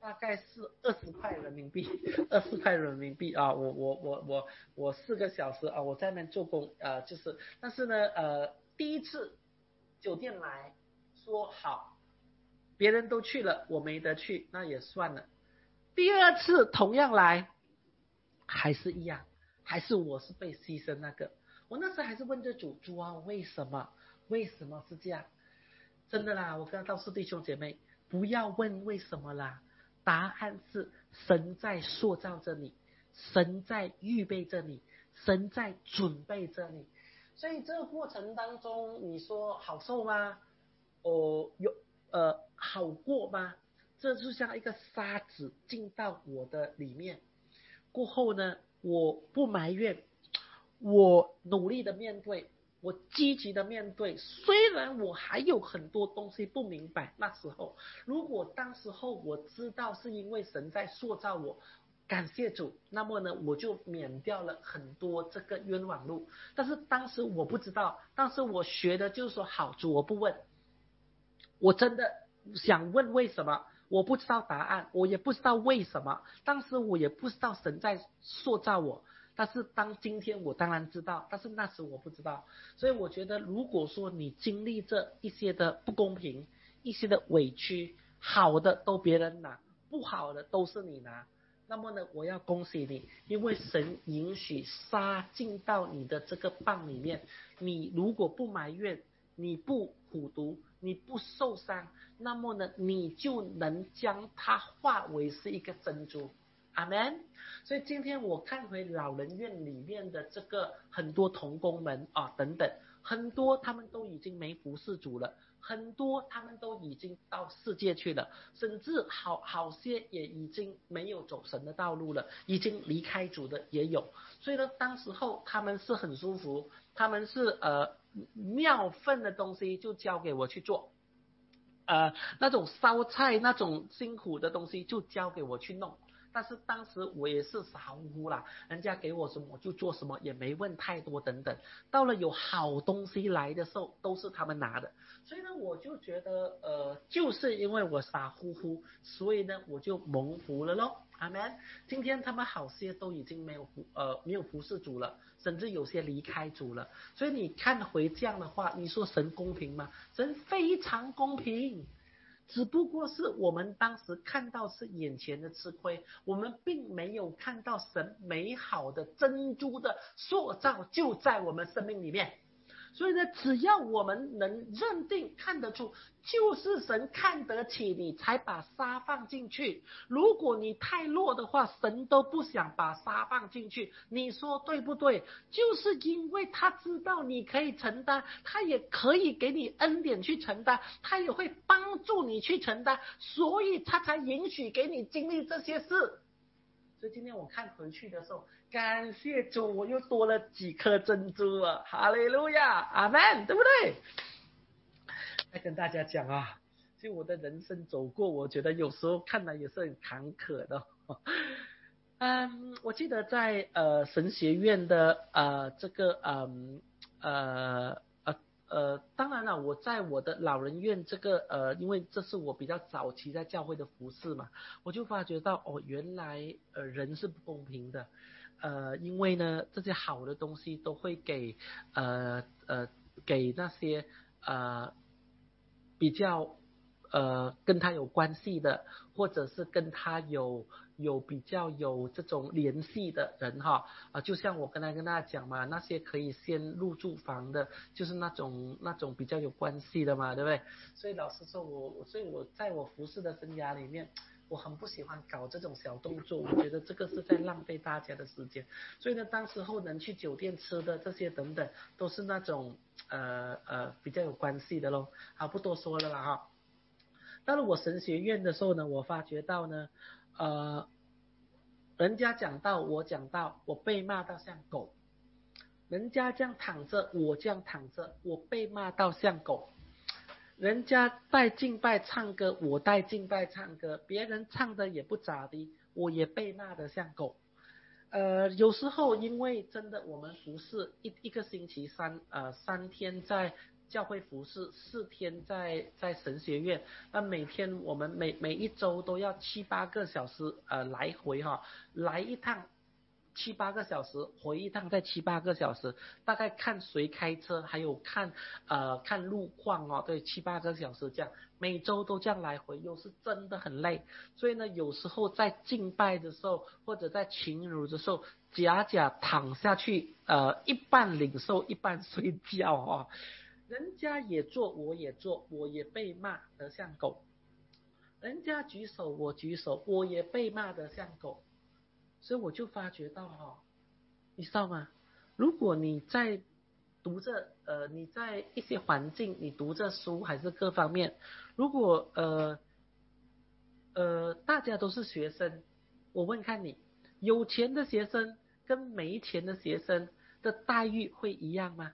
大概是二十块人民币，二十块人民币啊！我我我我我四个小时啊，我在那边做工，呃，就是，但是呢，呃，第一次酒店来说好，别人都去了，我没得去，那也算了。第二次同样来，还是一样，还是我是被牺牲那个。我那时还是问着主主啊，为什么？为什么是这样？真的啦，我跟他告诉弟兄姐妹，不要问为什么啦，答案是神在塑造着你，神在预备着你，神在准备着你。所以这个过程当中，你说好受吗？哦，有呃好过吗？这就像一个沙子进到我的里面，过后呢，我不埋怨，我努力的面对，我积极的面对。虽然我还有很多东西不明白，那时候如果当时候我知道是因为神在塑造我，感谢主，那么呢，我就免掉了很多这个冤枉路。但是当时我不知道，当时我学的就是说，好主，我不问，我真的想问为什么，我不知道答案，我也不知道为什么，当时我也不知道神在塑造我。但是当今天我当然知道，但是那时我不知道。所以我觉得，如果说你经历这一些的不公平，一些的委屈，好的都别人拿，不好的都是你拿，那么呢，我要恭喜你，因为神允许沙进到你的这个棒里面，你如果不埋怨，你不苦读，你不受伤，那么呢，你就能将它化为是一个珍珠。阿们。所以今天我看回老人院里面的这个很多同工们啊等等，很多他们都已经没服侍主了，很多他们都已经到世界去了，甚至好好些也已经没有走神的道路了，已经离开主的也有。所以呢，当时候他们是很舒服，他们是呃尿粪的东西就交给我去做。呃，那种烧菜那种辛苦的东西就交给我去弄，但是当时我也是傻乎乎啦，人家给我什么我就做什么，也没问太多等等。到了有好东西来的时候，都是他们拿的，所以呢，我就觉得呃，就是因为我傻乎乎，所以呢，我就蒙福了咯。阿们。今天他们好些都已经没有呃没有服侍主了，甚至有些离开主了。所以你看回这样的话，你说神公平吗？神非常公平。只不过是我们当时看到是眼前的吃亏，我们并没有看到神美好的珍珠的塑造就在我们生命里面。所以呢，只要我们能认定看得出，就是神看得起你才把沙放进去。如果你太弱的话，神都不想把沙放进去，你说对不对？就是因为他知道你可以承担，他也可以给你恩典去承担，他也会帮助你去承担，所以他才允许给你经历这些事。所以今天我看回去的时候，感谢主，我又多了几颗珍珠啊！哈利路亚，阿们，对不对？再跟大家讲啊，就我的人生走过，我觉得有时候看来也是很坎坷的。嗯，我记得在呃神学院的呃这个嗯呃呃呃，当然了，我在我的老人院这个呃，因为这是我比较早期在教会的服事嘛，我就发觉到哦，原来呃人是不公平的，呃，因为呢这些好的东西都会给呃呃给那些呃比较呃跟他有关系的，或者是跟他有有比较有这种联系的人哈啊，就像我刚才跟大家讲嘛，那些可以先入住房的，就是那种那种比较有关系的嘛，对不对？所以老实说我，所以我在我服侍的生涯里面，我很不喜欢搞这种小动作，我觉得这个是在浪费大家的时间。所以呢，当时候能去酒店吃的这些等等，都是那种呃呃比较有关系的咯。好，不多说了啦哈。到了我神学院的时候呢，我发觉到呢，呃，人家讲道，我讲道，我被骂到像狗；人家这样躺着，我这样躺着，我被骂到像狗；人家带敬拜唱歌，我带敬拜唱歌，别人唱的也不咋地，我也被骂得像狗。呃，有时候因为真的我们服侍一一个星期三呃三天在教会服侍四天在在神学院，那每天我们每每一周都要七八个小时呃来回哈，来一趟七八个小时，回一趟再七八个小时，大概看谁开车，还有看呃看路况哦，对，七八个小时这样，每周都这样来回，又是真的很累。所以呢，有时候在敬拜的时候，或者在群儒的时候，假假躺下去，呃，一半领受，一半睡觉哦。人家也做，我也做，我也被骂得像狗。人家举手，我举手，我也被骂得像狗。所以我就发觉到哈、哦，你知道吗？如果你在读着呃你在一些环境，你读着书还是各方面，如果呃呃大家都是学生，我问看你，有钱的学生跟没钱的学生的待遇会一样吗？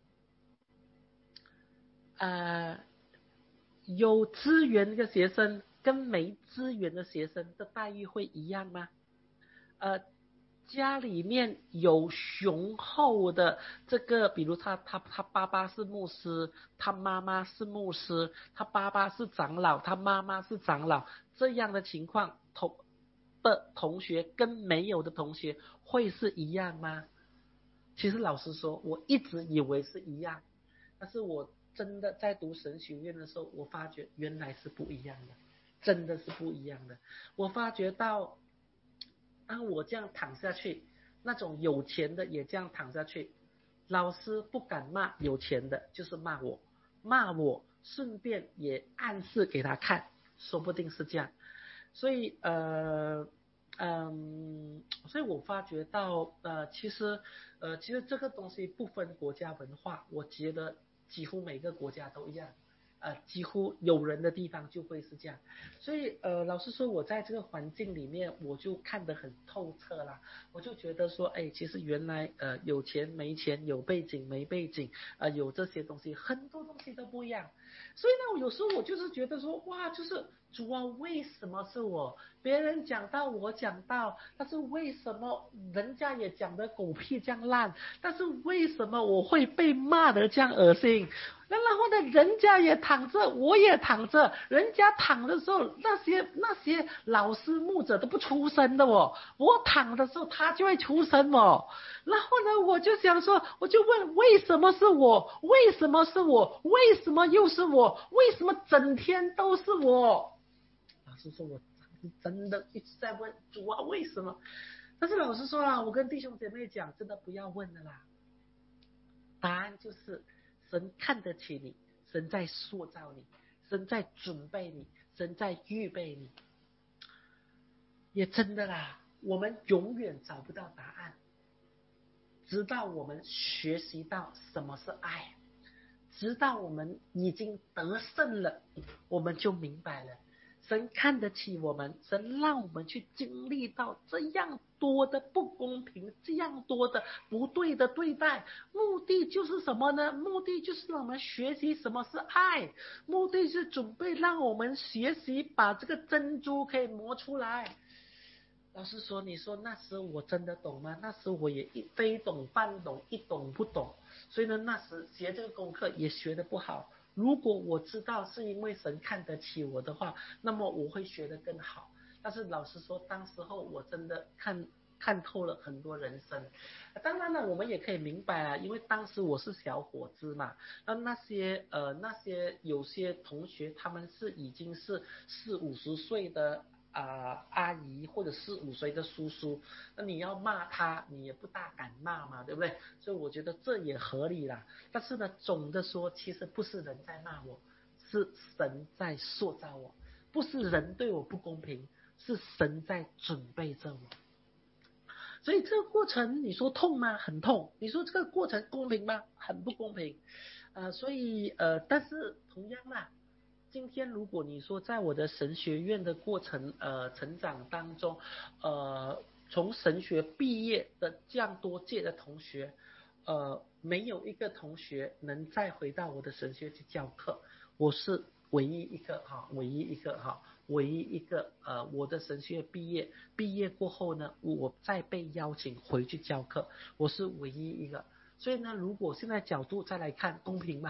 呃，有资源的学生跟没资源的学生的待遇会一样吗？呃，家里面有雄厚的这个，比如他他他爸爸是牧师，他妈妈是牧师，他爸爸是长老，他妈妈是长老，这样的情况同的同学跟没有的同学会是一样吗？其实老实说，我一直以为是一样，但是我真的在读神学院的时候，我发觉原来是不一样的，真的是不一样的。我发觉到当我这样躺下去，那种有钱的也这样躺下去，老师不敢骂有钱的，就是骂我，骂我顺便也暗示给他看，说不定是这样。所以呃嗯，所以我发觉到呃其实呃其实这个东西不分国家文化，我觉得几乎每个国家都一样。呃，几乎有人的地方就会是这样，所以呃，老实说，我在这个环境里面，我就看得很透彻啦。我就觉得说，哎，其实原来呃有钱没钱，有背景没背景，呃有这些东西，很多东西都不一样。所以呢，我有时候我就是觉得说，哇，就是主啊，为什么是我？别人讲到我讲到，但是为什么人家也讲得狗屁这样烂？但是为什么我会被骂得这样恶心？然后呢，人家也躺着，我也躺着。人家躺的时候，那些那些老师牧者都不出声的哦。我躺的时候，他就会出声哦。然后呢，我就想说，我就问，为什么是我？为什么是我？为什么又是我？为什么整天都是我？老师说，我真的一直在问主啊，为什么？但是老师说啦，我跟弟兄姐妹讲，真的不要问了啦。答案就是神看得起你，神在塑造你，神在准备你，神在预备你。也真的啦，我们永远找不到答案，直到我们学习到什么是爱，直到我们已经得胜了，我们就明白了。神看得起我们，神让我们去经历到这样多的不公平，这样多的不对的对待，目的就是什么呢？目的就是让我们学习什么是爱，目的是准备让我们学习把这个珍珠可以磨出来。老实说，你说那时我真的懂吗？那时我也一非懂半懂，一懂不懂。所以呢，那时学这个功课也学得不好。如果我知道是因为神看得起我的话，那么我会学得更好。但是老实说，当时候我真的看看透了很多人生。当然了，我们也可以明白啊，因为当时我是小伙子嘛，那那些呃那些有些同学他们是已经是四五十岁的。啊、呃，阿姨或者四五岁的叔叔，那你要骂他，你也不大敢骂嘛，对不对？所以我觉得这也合理啦。但是呢，总的说，其实不是人在骂我，是神在塑造我，不是人对我不公平，是神在准备着我。所以这个过程，你说痛吗？很痛。你说这个过程公平吗？很不公平。呃，所以呃，但是同样啦。今天如果你说在我的神学院的过程呃成长当中，呃从神学毕业的这样多届的同学，呃没有一个同学能再回到我的神学去教课，我是唯一一个哈，唯一一个哈，唯一一个呃我的神学毕业毕业过后呢，我再被邀请回去教课，我是唯一一个。所以呢，如果现在角度再来看，公平吗？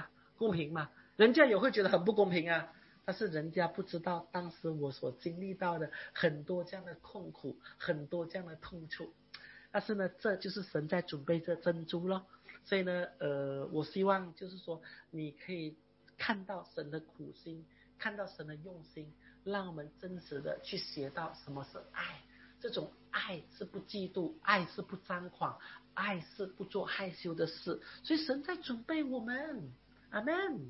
公平嘛，人家也会觉得很不公平啊。但是人家不知道当时我所经历到的很多这样的痛苦，很多这样的痛楚。但是呢，这就是神在准备这珍珠咯。所以呢，呃，我希望就是说，你可以看到神的苦心，看到神的用心，让我们真实的去学到什么是爱。这种爱是不嫉妒，爱是不张狂，爱是不做害羞的事。所以神在准备我们，阿们。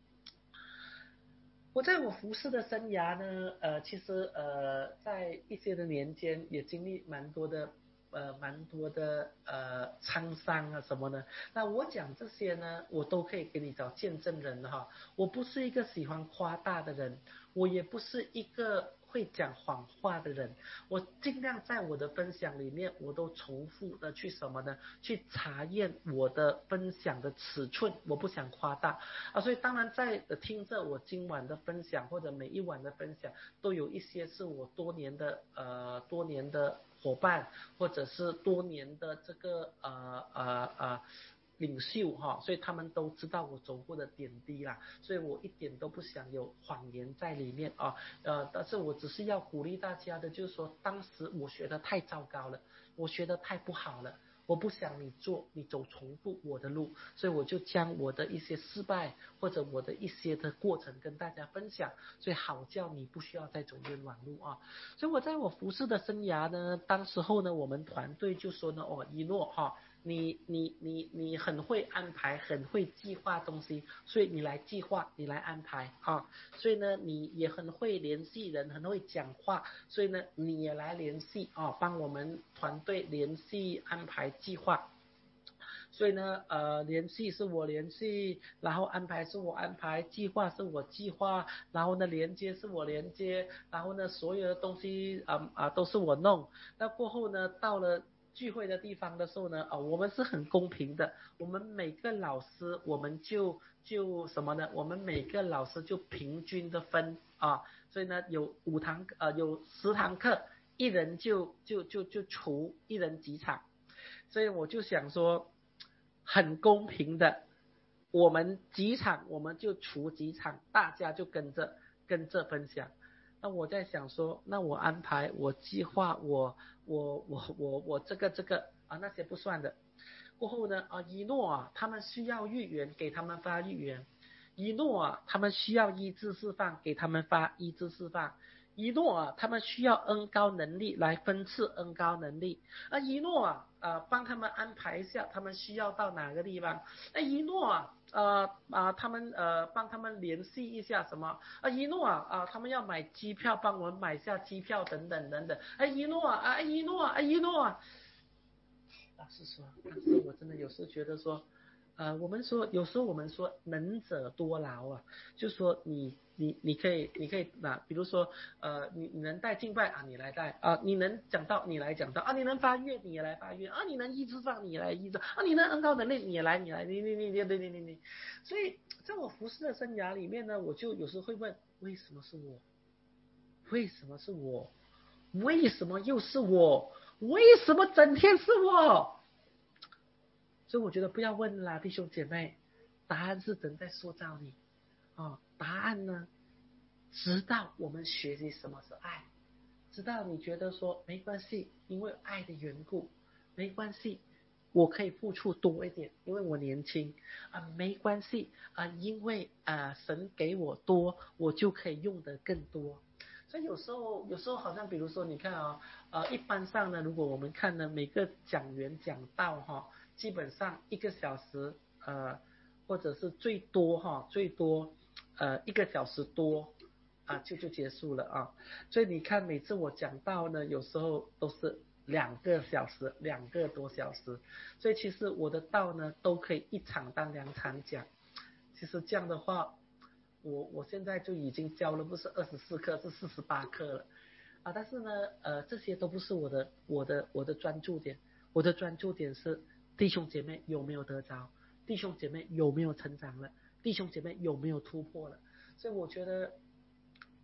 我在我服侍的生涯呢，呃，其实呃，在一些的年间也经历蛮多的，呃，蛮多的呃沧桑啊什么的。那我讲这些呢，我都可以给你找见证人哈。我不是一个喜欢夸大的人，我也不是一个会讲谎话的人。我尽量在我的分享里面，我都重复的去什么呢？去查验我的分享的尺寸，我不想夸大啊。所以当然在听着我今晚的分享或者每一晚的分享，都有一些是我多年的呃多年的伙伴，或者是多年的这个呃呃呃领袖哈，所以他们都知道我走过的点滴啦，所以我一点都不想有谎言在里面啊，呃，但是我只是要鼓励大家的，就是说当时我学得太糟糕了，我学得太不好了。我不想你做，你走重复我的路，所以我就将我的一些失败或者我的一些的过程跟大家分享，所以好叫你不需要再走冤枉路啊。所以我在我服侍的生涯呢，当时候呢，我们团队就说呢，哦，一诺哈。你你你你很会安排，很会计划东西，所以你来计划，你来安排啊。所以呢，你也很会联系人，很会讲话，所以呢，你也来联系啊，帮我们团队联系安排计划。所以呢，呃，联系是我联系，然后安排是我安排，计划是我计划，然后呢，连接是我连接，然后呢，所有的东西啊啊、呃呃、都是我弄。那过后呢，到了聚会的地方的时候呢，啊、呃，我们是很公平的，我们每个老师我们就就什么呢？我们每个老师就平均的分啊，所以呢，有五堂呃有十堂课，一人就就就就除一人几场，所以我就想说。很公平的，我们几场我们就除几场，大家就跟着跟着分享。那我在想说，那我安排我计划我我我我我这个这个啊那些不算的。过后呢啊一诺啊他们需要预言，给他们发预言。一诺啊他们需要医治释放，给他们发医治释放。一诺啊，他们需要恩高能力来分赐恩高能力。啊，一诺啊，呃，帮他们安排一下，他们需要到哪个地方？哎，一诺啊，呃啊，他们呃帮他们联系一下什么？啊，一诺啊，啊，他们要买机票，帮我们买下机票等等等等。哎，一诺啊，啊，一诺啊，哎，一诺啊。老实说，当时我真的有时觉得说。呃，我们说有时候我们说能者多劳啊，就说你你你可以你可以那、啊、比如说呃你你能带敬拜啊你来带啊，你能讲道你来讲道啊，你能发愿你也来发愿啊，你能医治上你也来医治啊，你能恩膏能力你也来你来你你你你你你你，所以在我服侍的生涯里面呢，我就有时候会问为什么是我？为什么是我？为什么又是我？为什么整天是我？所以我觉得不要问啦，弟兄姐妹，答案是神在塑造你啊、哦。答案呢，直到我们学习什么是爱，直到你觉得说没关系，因为爱的缘故，没关系，我可以付出多一点，因为我年轻啊，没关系啊，因为啊神给我多，我就可以用得更多。所以有时候，有时候好像比如说，你看啊、哦，呃，一般上呢，如果我们看呢，每个讲员讲道哈、哦，基本上一个小时，呃，或者是最多哈、哦，最多，呃，一个小时多啊，就就结束了啊。所以你看，每次我讲道呢，有时候都是两个小时，两个多小时。所以其实我的道呢，都可以一场当两场讲。其实这样的话。我我现在就已经教了不是二十四课，是四十八课了，啊，但是呢，呃，这些都不是我的我的我的专注点，我的专注点是弟兄姐妹有没有得着，弟兄姐妹有没有成长了，弟兄姐妹有没有突破了，所以我觉得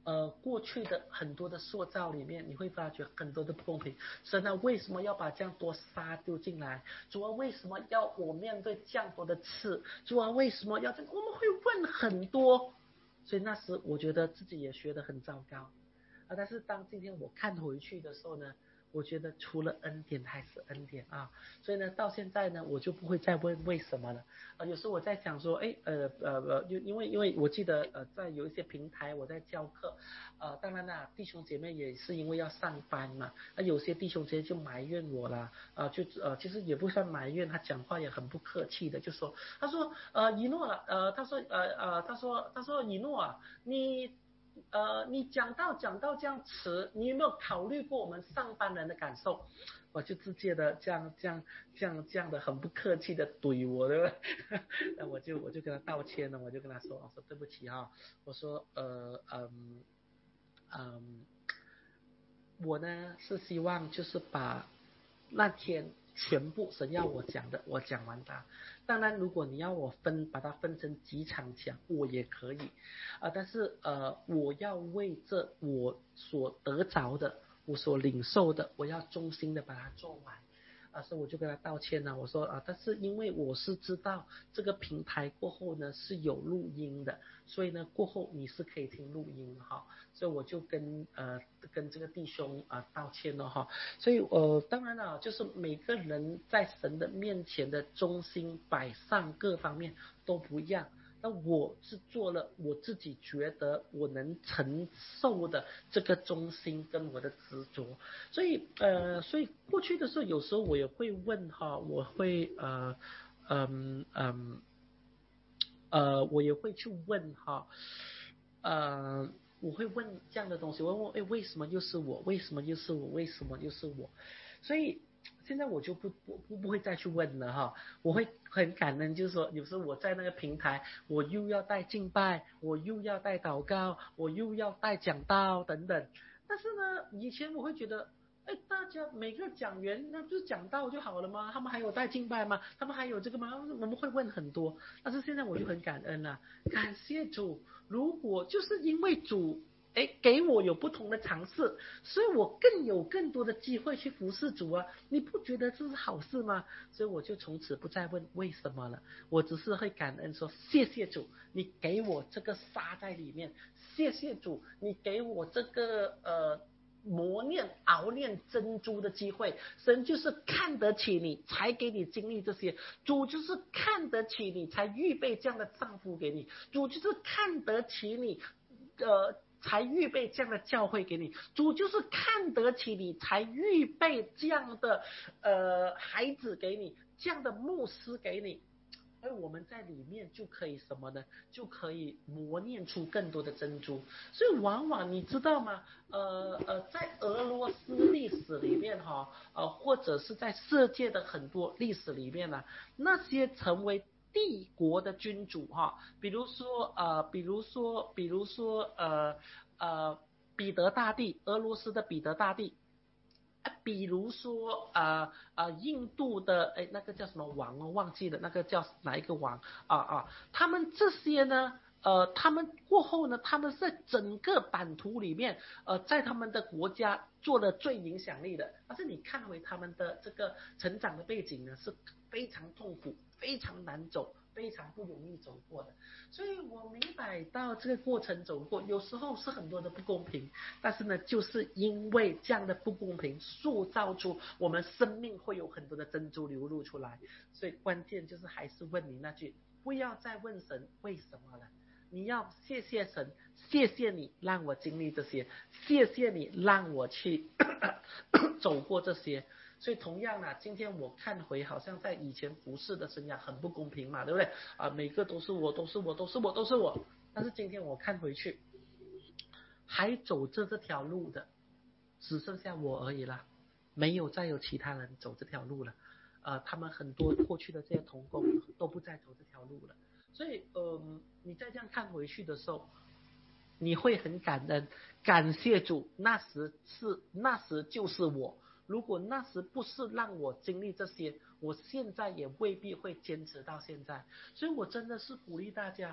呃，过去的很多的塑造里面，你会发觉很多的不公平。神啊，为什么要把这样多沙丢进来？主啊，为什么要我面对这样多的刺？主啊，为什么要这样？我们会问很多，所以那时我觉得自己也学得很糟糕啊。但是当今天我看回去的时候呢，我觉得除了恩典还是恩典啊。所以呢，到现在呢，我就不会再问为什么了。啊，有时候我在想说，哎，呃呃呃，就因为因为我记得呃，在有一些平台我在教课，呃，当然啦，弟兄姐妹也是因为要上班嘛，那有些弟兄姐妹就埋怨我啦，啊，就呃其实也不算埋怨，他讲话也很不客气的，就说，他说，呃，以诺了，呃，他说，呃呃，他说他说以诺啊，你。呃，你讲到讲到这样迟，你有没有考虑过我们上班人的感受？我就直接的这样这样这样这样的很不客气的怼我，对不对？那我就我就跟他道歉了，我就跟他说，我说对不起哈，我说呃嗯嗯，我呢是希望就是把那天全部神要我讲的我讲完它。当然如果你要我分把它分成几场讲我也可以，呃，但是呃我要为这我所得着的我所领受的我要衷心的把它做完。啊，所以我就跟他道歉了，我说啊，但是因为我是知道这个平台过后呢是有录音的，所以呢过后你是可以听录音哈，所以我就跟呃跟这个弟兄啊、呃、道歉了哈。所以呃当然了，就是每个人在神的面前的中心摆上各方面都不一样。那我是做了我自己觉得我能承受的这个中心跟我的执着，所以呃，所以过去的时候有时候我也会问哈，我会呃嗯嗯呃我也会去问哈，呃我会问这样的东西，我问哎为什么又是我，为什么又是我，为什么又是我，所以。现在我就不不不不会再去问了哈，我会很感恩，就是说有时候我在那个平台，我又要带敬拜，我又要带祷告，我又要带讲道等等。但是呢，以前我会觉得，哎，大家每个讲员那就讲道就好了吗？他们还有带敬拜吗？他们还有这个吗？我们会问很多。但是现在我就很感恩了，感谢主。如果就是因为主。哎，给我有不同的尝试，所以我更有更多的机会去服侍主啊！你不觉得这是好事吗？所以我就从此不再问为什么了，我只是会感恩说谢谢主，你给我这个沙在里面，谢谢主，你给我这个呃磨练熬炼珍珠的机会。神就是看得起你才给你经历这些，主就是看得起你才预备这样的丈夫给你，主就是看得起你呃才预备这样的教会给你，主就是看得起你才预备这样的呃孩子给你，这样的牧师给你，而我们在里面就可以什么呢？就可以磨练出更多的珍珠。所以往往你知道吗？呃呃，在俄罗斯历史里面哈，呃或者是在世界的很多历史里面呢、啊，那些成为帝国的君主哈，比如说呃，比如说，比如说呃呃，彼得大帝，俄罗斯的彼得大帝，比如说呃呃，印度的哎那个叫什么王哦，忘记了那个叫哪一个王啊啊，他们这些呢。呃，他们过后呢，他们在整个版图里面，呃，在他们的国家做了最影响力的。但是你看回他们的这个成长的背景呢，是非常痛苦、非常难走、非常不容易走过的。所以我明白到这个过程走过，有时候是很多的不公平，但是呢，就是因为这样的不公平，塑造出我们生命会有很多的珍珠流露出来。所以关键就是还是问你那句，不要再问神为什么了。你要谢谢神，谢谢你让我经历这些，谢谢你让我去走过这些。所以同样啊，今天我看回好像在以前服侍的生涯很不公平嘛，对不对啊？每个都是我，都是我，都是我，都是我。但是今天我看回去，还走着这条路的，只剩下我而已了，没有再有其他人走这条路了。呃，他们很多过去的这些同工都不再走这条路了。所以，呃，你再这样看回去的时候，你会很感恩，感谢主，那时是那时就是我。如果那时不是让我经历这些，我现在也未必会坚持到现在。所以我真的是鼓励大家，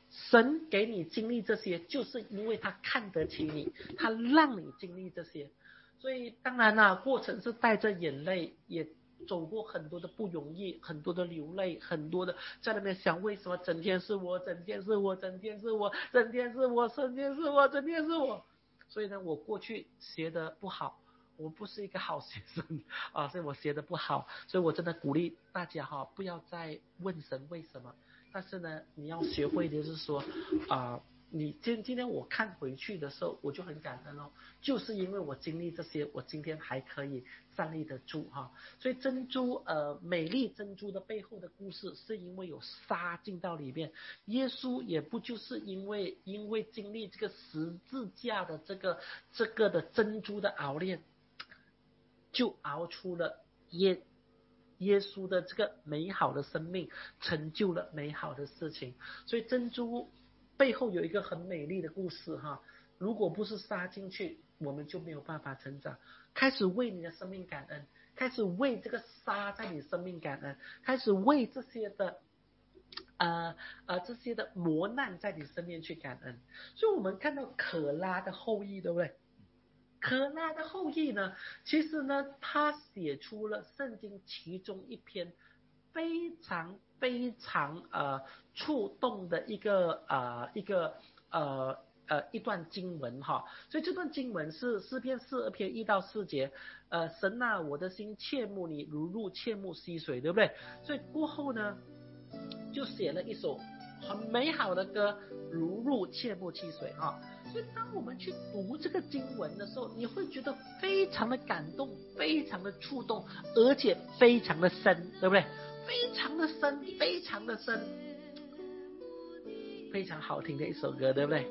神给你经历这些，就是因为他看得起你，他让你经历这些。所以当然啦，过程是带着眼泪，也走过很多的不容易，很多的流泪，很多的在那边想为什么整天是我，整天是我，整天是我，整天是我，整天是我，整天是我。所以呢，我过去学的不好，我不是一个好学生啊，所以我学的不好，所以我真的鼓励大家哈，不要再问神为什么，但是呢，你要学会的是说啊。呃你今今天我看回去的时候，我就很感恩哦，就是因为我经历这些，我今天还可以站立得住哈。所以珍珠呃美丽珍珠的背后的故事，是因为有沙进到里面。耶稣也不就是因为因为经历这个十字架的这个这个的珍珠的熬炼，就熬出了耶耶稣的这个美好的生命，成就了美好的事情。所以珍珠背后有一个很美丽的故事哈，如果不是杀进去，我们就没有办法成长。开始为你的生命感恩，开始为这个杀在你生命感恩，开始为这些的呃呃这些的磨难在你身边去感恩。所以我们看到可拉的后裔，对不对？可拉的后裔呢，其实呢，他写出了圣经其中一篇非常非常呃触动的一个呃一个呃呃一段经文哈。所以这段经文是诗篇四二篇一到四节，呃，神啊，我的心切慕你，如入切慕溪水，对不对？所以过后呢，就写了一首很美好的歌，如入切慕溪水哈。所以当我们去读这个经文的时候，你会觉得非常的感动，非常的触动，而且非常的深，对不对？非常的深，非常的深，非常好听的一首歌，对不对？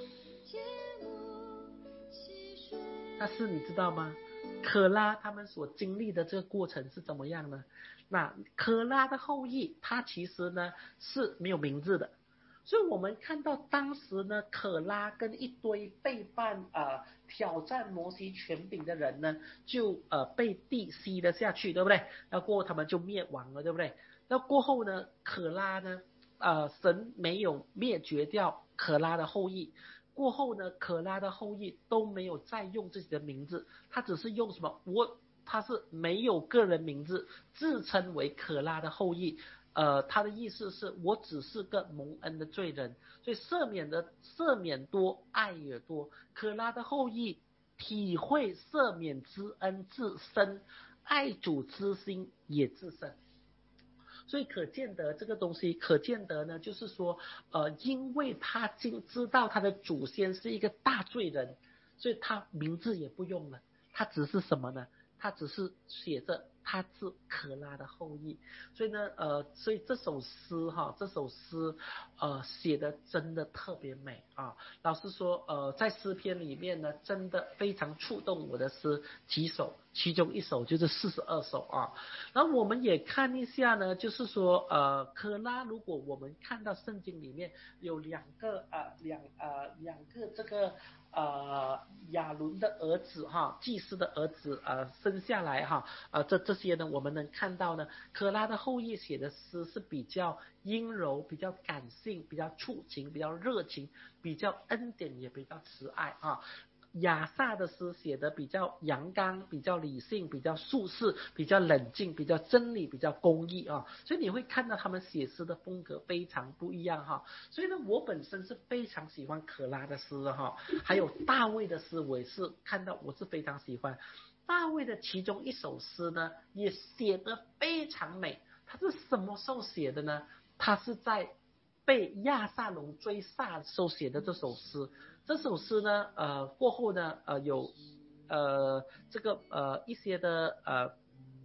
但是你知道吗？可拉他们所经历的这个过程是怎么样呢？那可拉的后裔，他其实呢是没有名字的。所以我们看到当时呢，可拉跟一堆背叛呃挑战摩西权柄的人呢，就呃被地吸了下去，对不对？然后过后他们就灭亡了，对不对？那过后呢，可拉呢，呃，神没有灭绝掉可拉的后裔。过后呢，可拉的后裔都没有再用自己的名字，他只是用什么？我他是没有个人名字，自称为可拉的后裔。呃，他的意思是我只是个蒙恩的罪人，所以赦免的赦免多，爱也多。可拉的后裔体会赦免之恩自深，爱主之心也自深。所以可见得这个东西，可见得呢，就是说，呃，因为他经知道他的祖先是一个大罪人，所以他名字也不用了，他只是什么呢？他只是写着他是可拉的后裔。所以呢，呃，所以这首诗哈，这首诗呃写的真的特别美啊。老实说，呃，在诗篇里面呢，真的非常触动我的诗几首，其中一首就是四十二首啊。然后我们也看一下呢，就是说，呃，可拉，如果我们看到圣经里面有两个呃两呃两个这个呃亚伦的儿子哈，祭司的儿子呃生下来哈，呃这这些呢，我们能看到呢，可拉的后裔写的诗是比较阴柔、比较感性、比较触情、比较热情、比较恩典，也比较慈爱啊。亚萨的诗写的比较阳刚，比较理性，比较术士，比较冷静，比较真理，比较公义啊，所以你会看到他们写诗的风格非常不一样哈。所以呢，我本身是非常喜欢可拉的诗哈，还有大卫的诗，我也是看到我是非常喜欢。大卫的其中一首诗呢，也写得非常美。他是什么时候写的呢？他是在被亚撒龙追杀的时候写的这首诗。这首诗呢，呃，过后呢，呃，有呃这个呃一些的呃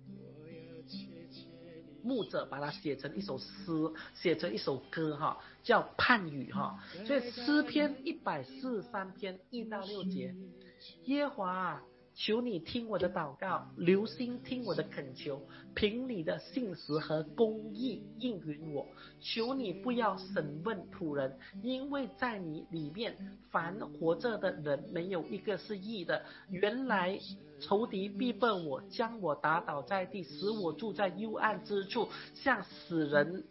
牧者把它写成一首诗，写成一首歌哈，叫盼语哈。所以诗篇一百四十三篇一到六节，耶和华啊，求你听我的祷告，留心听我的恳求，凭你的信实和公义应允我。求你不要审问仆人，因为在你里面凡活着的人没有一个是义的。原来仇敌逼迫我，将我打倒在地，使我住在幽暗之处，像死人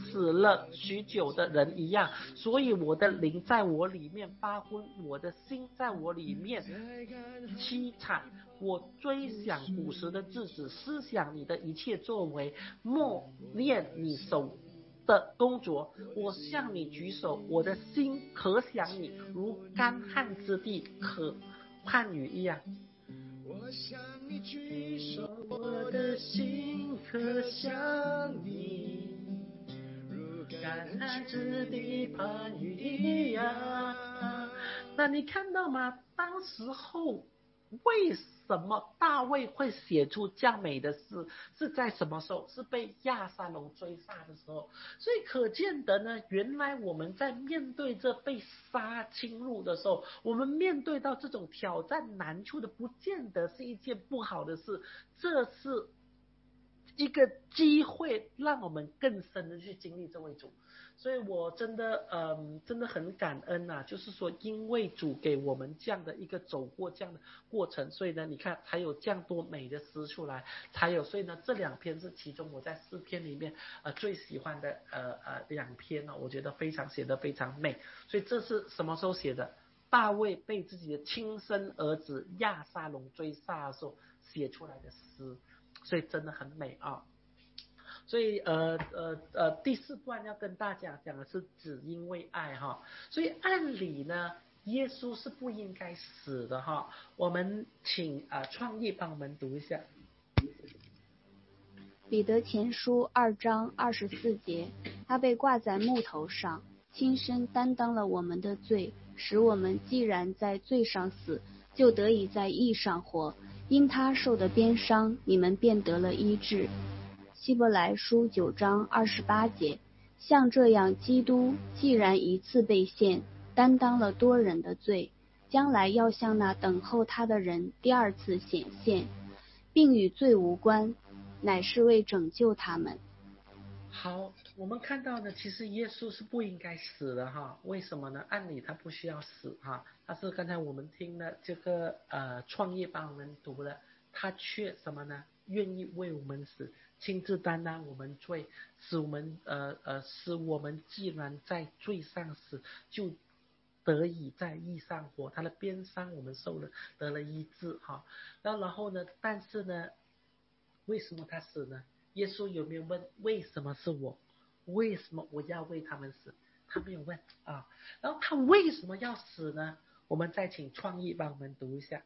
死了许久的人一样，所以我的灵在我里面发昏，我的心在我里面凄惨。我追想古时的日子，思想你的一切作为，默念你手的工作。我向你举手，我的心可想你，如干旱之地可盼雨一样。我向你举手，我的心可想你，如干旱之地盼雨一样。那你看到吗？当时候为什么大卫会写出这样美的诗？是在什么时候？是被亚撒龙追杀的时候。所以可见得呢，原来我们在面对这被杀侵入的时候，我们面对到这种挑战难处的，不见得是一件不好的事，这是一个机会，让我们更深的去经历这位主。所以我真的嗯，真的很感恩啊，就是说因为主给我们这样的一个走过这样的过程，所以呢你看才有这样多美的诗出来，才有，所以呢这两篇是其中我在诗篇里面呃最喜欢的呃呃两篇呢，我觉得非常写得非常美。所以这是什么时候写的？大卫被自己的亲生儿子亚撒龙追杀的时候写出来的诗，所以真的很美啊。所以呃呃呃，第四段要跟大家讲的是只因为爱哈，所以按理呢，耶稣是不应该死的哈。我们请呃创意帮我们读一下。 彼得前书二章二十四节，他被挂在木头上，亲身担当了我们的罪，使我们既然在罪上死，就得以在义上活。因他受的鞭伤，你们便得了医治。希伯来书九章二十八节，像这样，基督既然一次被献，担当了多人的罪，将来要向那等候他的人第二次显现，并与罪无关，乃是为拯救他们。 好，我们看到呢，其实耶稣是不应该死的哈。为什么呢？按理他不需要死哈，但是刚才我们听了这个呃创业帮我们读了，他却什么呢？愿意为我们死，亲自担当我们罪，使我们呃呃使我们既然在罪上死，就得以在义上活。他的鞭伤我们受了，得了医治哈。然后然后呢，但是呢，为什么他死呢？耶稣有没有问为什么是我？为什么我要为他们死？他没有问啊。然后他为什么要死呢？我们再请创意帮我们读一下。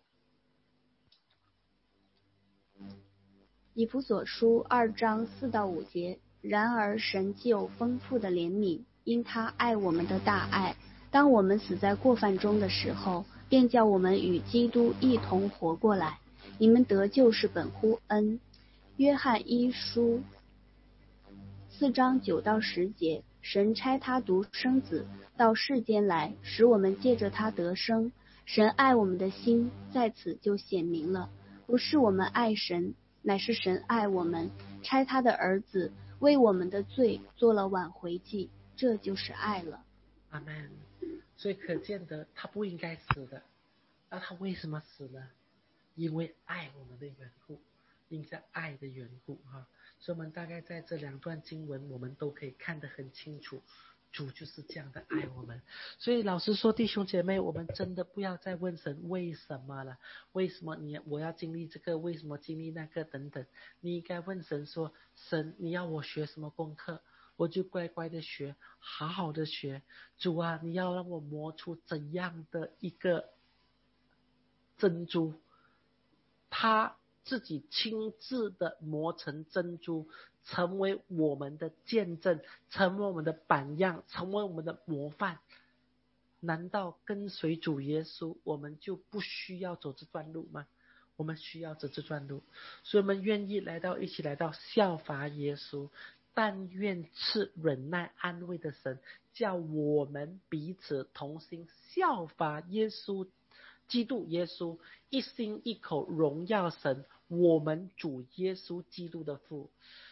以弗所书二章四到五节，然而神既有丰富的怜悯，因他爱我们的大爱，当我们死在过犯中的时候，便叫我们与基督一同活过来。你们得救是本乎恩。约翰一书四章九到十节，神差他独生子到世间来，使我们借着他得生。神爱我们的心在此就显明了，不是我们爱神，乃是神爱我们，差他的儿子为我们的罪做了挽回祭，这就是爱了。 阿们。所以可见得他不应该死的，那他为什么死呢？因为爱我们的缘故，因着爱的缘故哈。所以我们大概在这两段经文，我们都可以看得很清楚，主就是这样的爱我们。所以老实说，弟兄姐妹，我们真的不要再问神为什么了，为什么你我要经历这个，为什么经历那个等等。你应该问神说，神你要我学什么功课，我就乖乖的学，好好的学。主啊，你要让我磨出怎样的一个珍珠，他自己亲自的磨成珍珠，成为我们的见证，成为我们的榜样，成为我们的模范。难道跟随主耶稣，我们就不需要走这段路吗？我们需要走这段路，所以我们愿意来到，一起来到效法耶稣。但愿赐忍耐安慰的神，叫我们彼此同心，效法耶稣基督耶稣，一心一口荣耀神，我们主耶稣基督的父。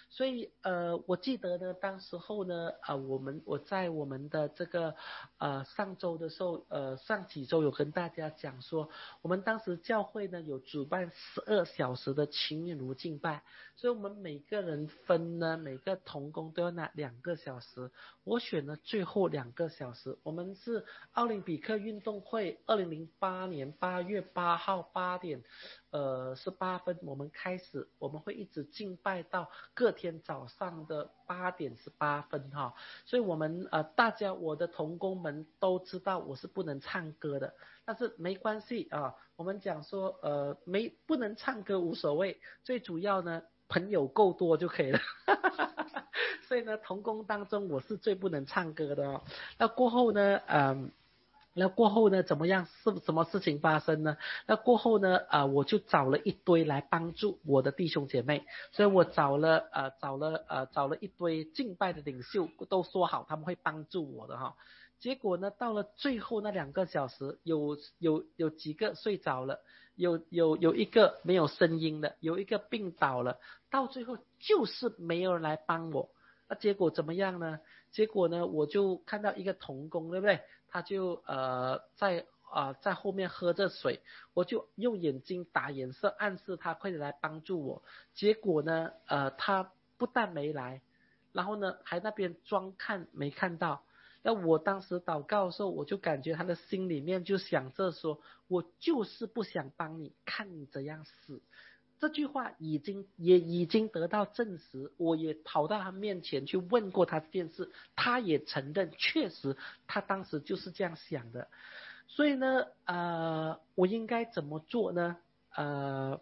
所以呃，我记得呢，当时候呢，呃，我们我在我们的这个呃上周的时候，呃上几周有跟大家讲说，我们当时教会呢有主办十二小时的情如敬拜，所以我们每个人分呢，每个同工都要拿两个小时，我选了最后两个小时。我们是奥林匹克运动会二零零八年八月八号八点呃十八分我们开始，我们会一直敬拜到各天早上的八点十八分哈。所以我们呃大家我的同工们都知道我是不能唱歌的，但是没关系啊，我们讲说呃没不能唱歌无所谓，最主要呢朋友够多就可以了。所以呢，同工当中我是最不能唱歌的哦。那过后呢，嗯，那过后呢，怎么样？是什么事情发生呢？那过后呢，呃，我就找了一堆来帮助我的弟兄姐妹，所以我找了呃找了呃找了一堆敬拜的领袖，都说好他们会帮助我的哈。结果呢，到了最后那两个小时，有有有几个睡着了，有有有一个没有声音了，有一个病倒了，到最后就是没有人来帮我。那结果怎么样呢？结果呢，我就看到一个同工，对不对？他就呃在啊、呃、在后面喝着水，我就用眼睛打眼色暗示他快点来帮助我。结果呢，呃他不但没来，然后呢还那边装看没看到。那我当时祷告的时候，我就感觉他的心里面就想着说，我就是不想帮你，看你怎样死。这句话已经也已经得到证实，我也跑到他面前去问过他这件事，他也承认，确实他当时就是这样想的。所以呢，呃，我应该怎么做呢？呃，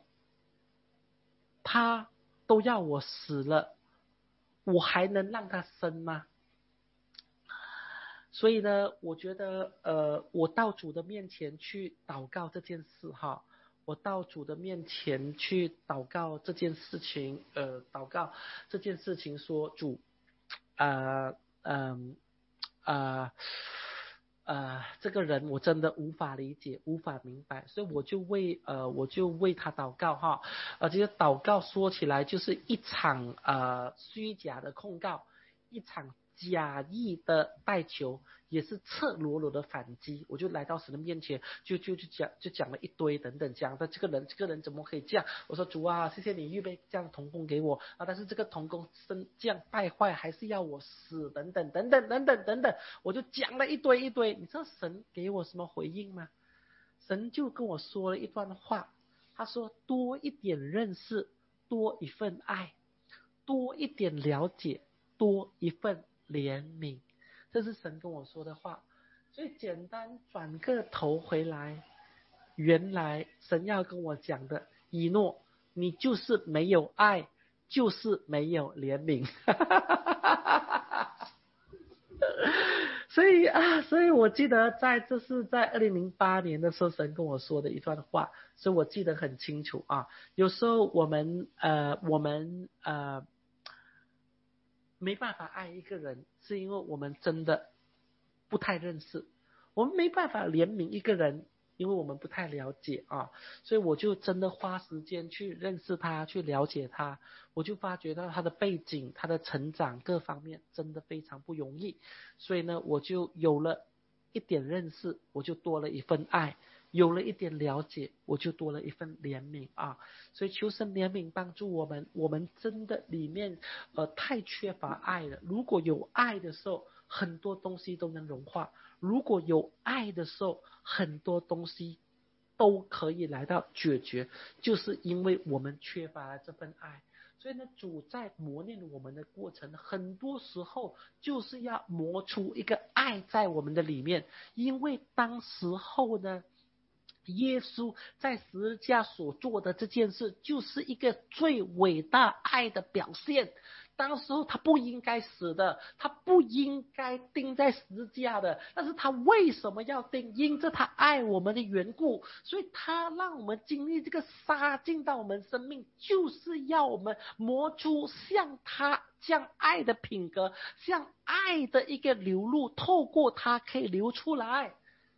他都要我死了，我还能让他生吗？所以呢，我觉得，呃，我到主的面前去祷告这件事哈，我到主的面前去祷告这件事情，呃，祷告这件事情说，主，呃，嗯，呃，呃，这个人我真的无法理解，无法明白，所以我就为，呃，我就为他祷告哈，呃，这些祷告说起来就是一场呃虚假的控告，一场假意的带球，也是赤裸裸的反击。我就来到神的面前，就就就讲就讲了一堆等等，讲的这个人这个人怎么可以这样？我说主啊，谢谢你预备这样同工给我啊，但是这个同工生这样败坏，还是要我死等等等等等等等等，我就讲了一堆一堆。你知道神给我什么回应吗？神就跟我说了一段话，他说多一点认识，多一份爱，多一点了解，多一份怜悯，这是神跟我说的话。所以简单转个头回来，原来神要跟我讲的，以诺，你就是没有爱，就是没有怜悯。所以啊，所以我记得在这是在二零零八年的时候，神跟我说的一段话，所以我记得很清楚啊。有时候我们呃我们呃没办法爱一个人，是因为我们真的不太认识，我们没办法怜悯一个人，因为我们不太了解啊，所以我就真的花时间去认识他，去了解他，我就发觉到他的背景，他的成长各方面真的非常不容易，所以呢，我就有了一点认识，我就多了一份爱。有了一点了解，我就多了一份怜悯啊！所以求神怜悯帮助我们，我们真的里面呃太缺乏爱了。如果有爱的时候，很多东西都能融化；如果有爱的时候，很多东西都可以来到解决，就是因为我们缺乏了这份爱。所以呢，主在磨练我们的过程，很多时候就是要磨出一个爱在我们的里面，因为当时候呢。耶稣在十字架所做的这件事，就是一个最伟大爱的表现。当时候他不应该死的，他不应该钉在十字架的，但是他为什么要钉？因着他爱我们的缘故，所以他让我们经历这个杀进到我们生命，就是要我们磨出像他这样爱的品格，像爱的一个流露，透过他可以流出来。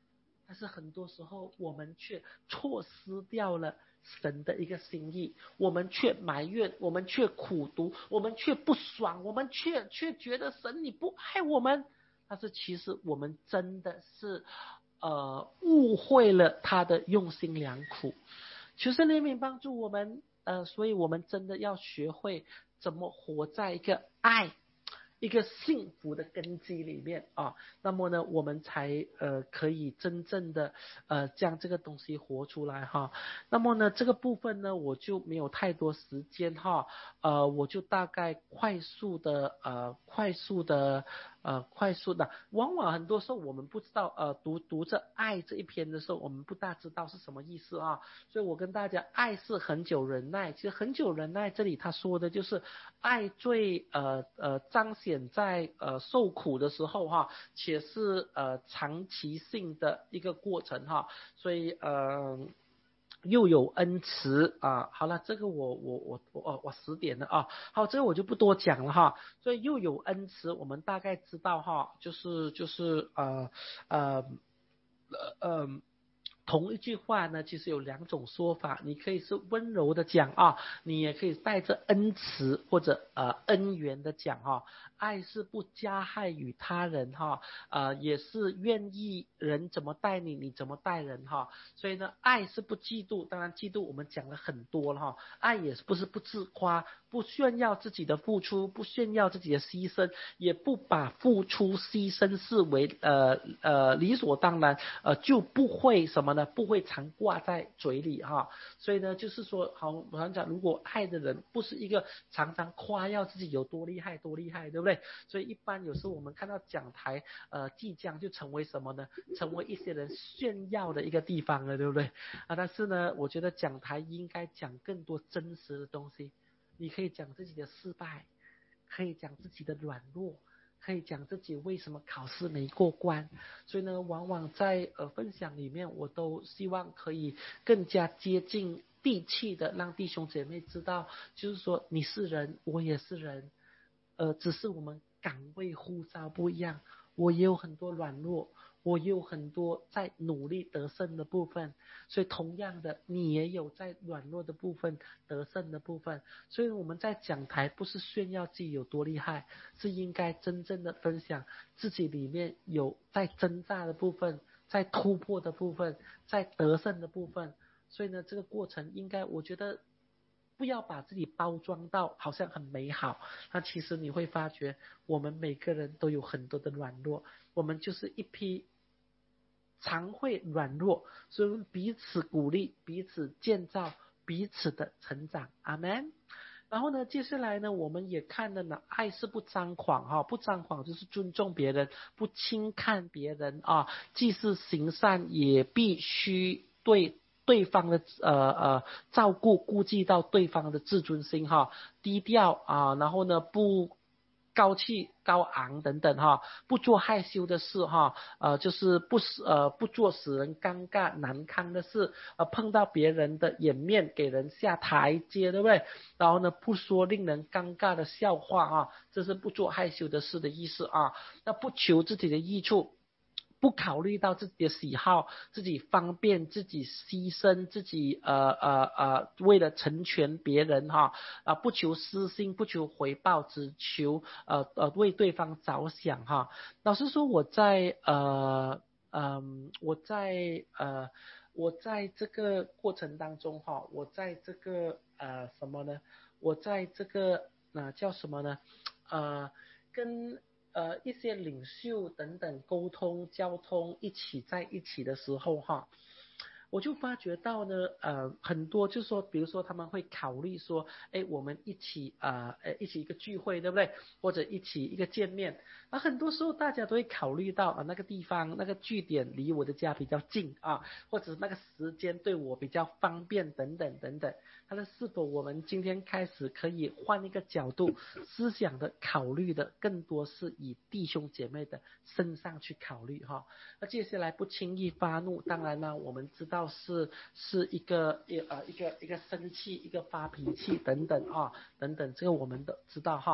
但是很多时候我们却错失掉了神的一个心意，我们却埋怨，我们却苦读，我们却不爽，我们却却觉得神你不爱我们。但是其实我们真的是呃误会了他的用心良苦。求神怜悯帮助我们，呃，所以我们真的要学会怎么活在一个爱、一个幸福的根基里面啊。那么呢，我们才呃可以真正的呃将这个东西活出来哈。那么呢，这个部分呢，我就没有太多时间哈，呃，我就大概快速的呃快速的呃快速的，往往很多时候我们不知道呃读读着爱这一篇的时候，我们不大知道是什么意思啊。所以我跟大家，爱是恒久忍耐。其实恒久忍耐这里他说的就是爱最呃呃彰显在呃受苦的时候哈，且是呃长期性的一个过程哈。所以呃又有恩慈啊，好了，这个我我我我我十点了啊，好，这个我就不多讲了哈。所以又有恩慈，我们大概知道哈，就是就是呃呃呃呃。同一句话呢，其实有两种说法，你可以是温柔的讲啊，你也可以带着恩慈或者呃恩怨的讲哈。爱是不加害于他人哈，呃也是愿意人怎么待你，你怎么待人哈。所以呢，爱是不嫉妒，当然嫉妒我们讲了很多了哈。爱也不是不自夸，不炫耀自己的付出，不炫耀自己的牺牲，也不把付出牺牲视为呃呃理所当然，呃就不会什么呢？不会常挂在嘴里哈。所以呢，就是说，好，我想讲，如果爱的人不是一个常常夸耀自己有多厉害多厉害，对不对？所以一般有时候我们看到讲台，呃，即将就成为什么呢？成为一些人炫耀的一个地方了，对不对？啊，但是呢，我觉得讲台应该讲更多真实的东西。你可以讲自己的失败，可以讲自己的软弱，可以讲自己为什么考试没过关。所以呢，往往在呃分享里面，我都希望可以更加接近地气的，让弟兄姐妹知道，就是说你是人，我也是人，呃，只是我们岗位呼召不一样。我也有很多软弱，我也有很多在努力得胜的部分，所以同样的，你也有在软弱的部分得胜的部分。所以我们在讲台不是炫耀自己有多厉害，是应该真正的分享自己里面有在挣扎的部分，在突破的部分，在得胜的部分。所以呢，这个过程应该我觉得不要把自己包装到好像很美好，那其实你会发觉我们每个人都有很多的软弱，我们就是一批常会软弱，所以我们彼此鼓励，彼此建造，彼此的成长。阿们。然后呢，接下来呢，我们也看了呢，爱是不张狂哈，不张狂就是尊重别人，不轻看别人啊，既是行善，也必须对对方的呃呃照顾顾及到对方的自尊心哈，低调啊，然后呢不高气高昂等等哈，不做害羞的事哈，呃就是不使呃不做使人尴尬难堪的事，呃碰到别人的颜面给人下台阶，对不对？然后呢不说令人尴尬的笑话啊，这是不做害羞的事的意思啊。那不求自己的益处，不考虑到自己的喜好，自己方便，自己牺牲，自己呃呃呃，为了成全别人哈啊，不求私心，不求回报，只求呃呃为对方着想哈。老实说，我在呃嗯、呃、我在呃我在这个过程当中哈，我在这个呃什么呢？我在这个那、呃、叫什么呢？呃跟呃一些领袖等等沟通交通一起在一起的时候哈，我就发觉到呢，呃，很多就是说，比如说他们会考虑说，哎，我们一起啊，呃，一起一个聚会，对不对？或者一起一个见面，啊，很多时候大家都会考虑到啊，那个地方那个据点离我的家比较近啊，或者那个时间对我比较方便等等等等。但是是否我们今天开始可以换一个角度，思想的考虑的更多是以弟兄姐妹的身上去考虑哈。那接下来不轻易发怒，当然呢，我们知道是是一个一呃一个一个生气，一个发脾气等等啊等等，这个我们都知道哈。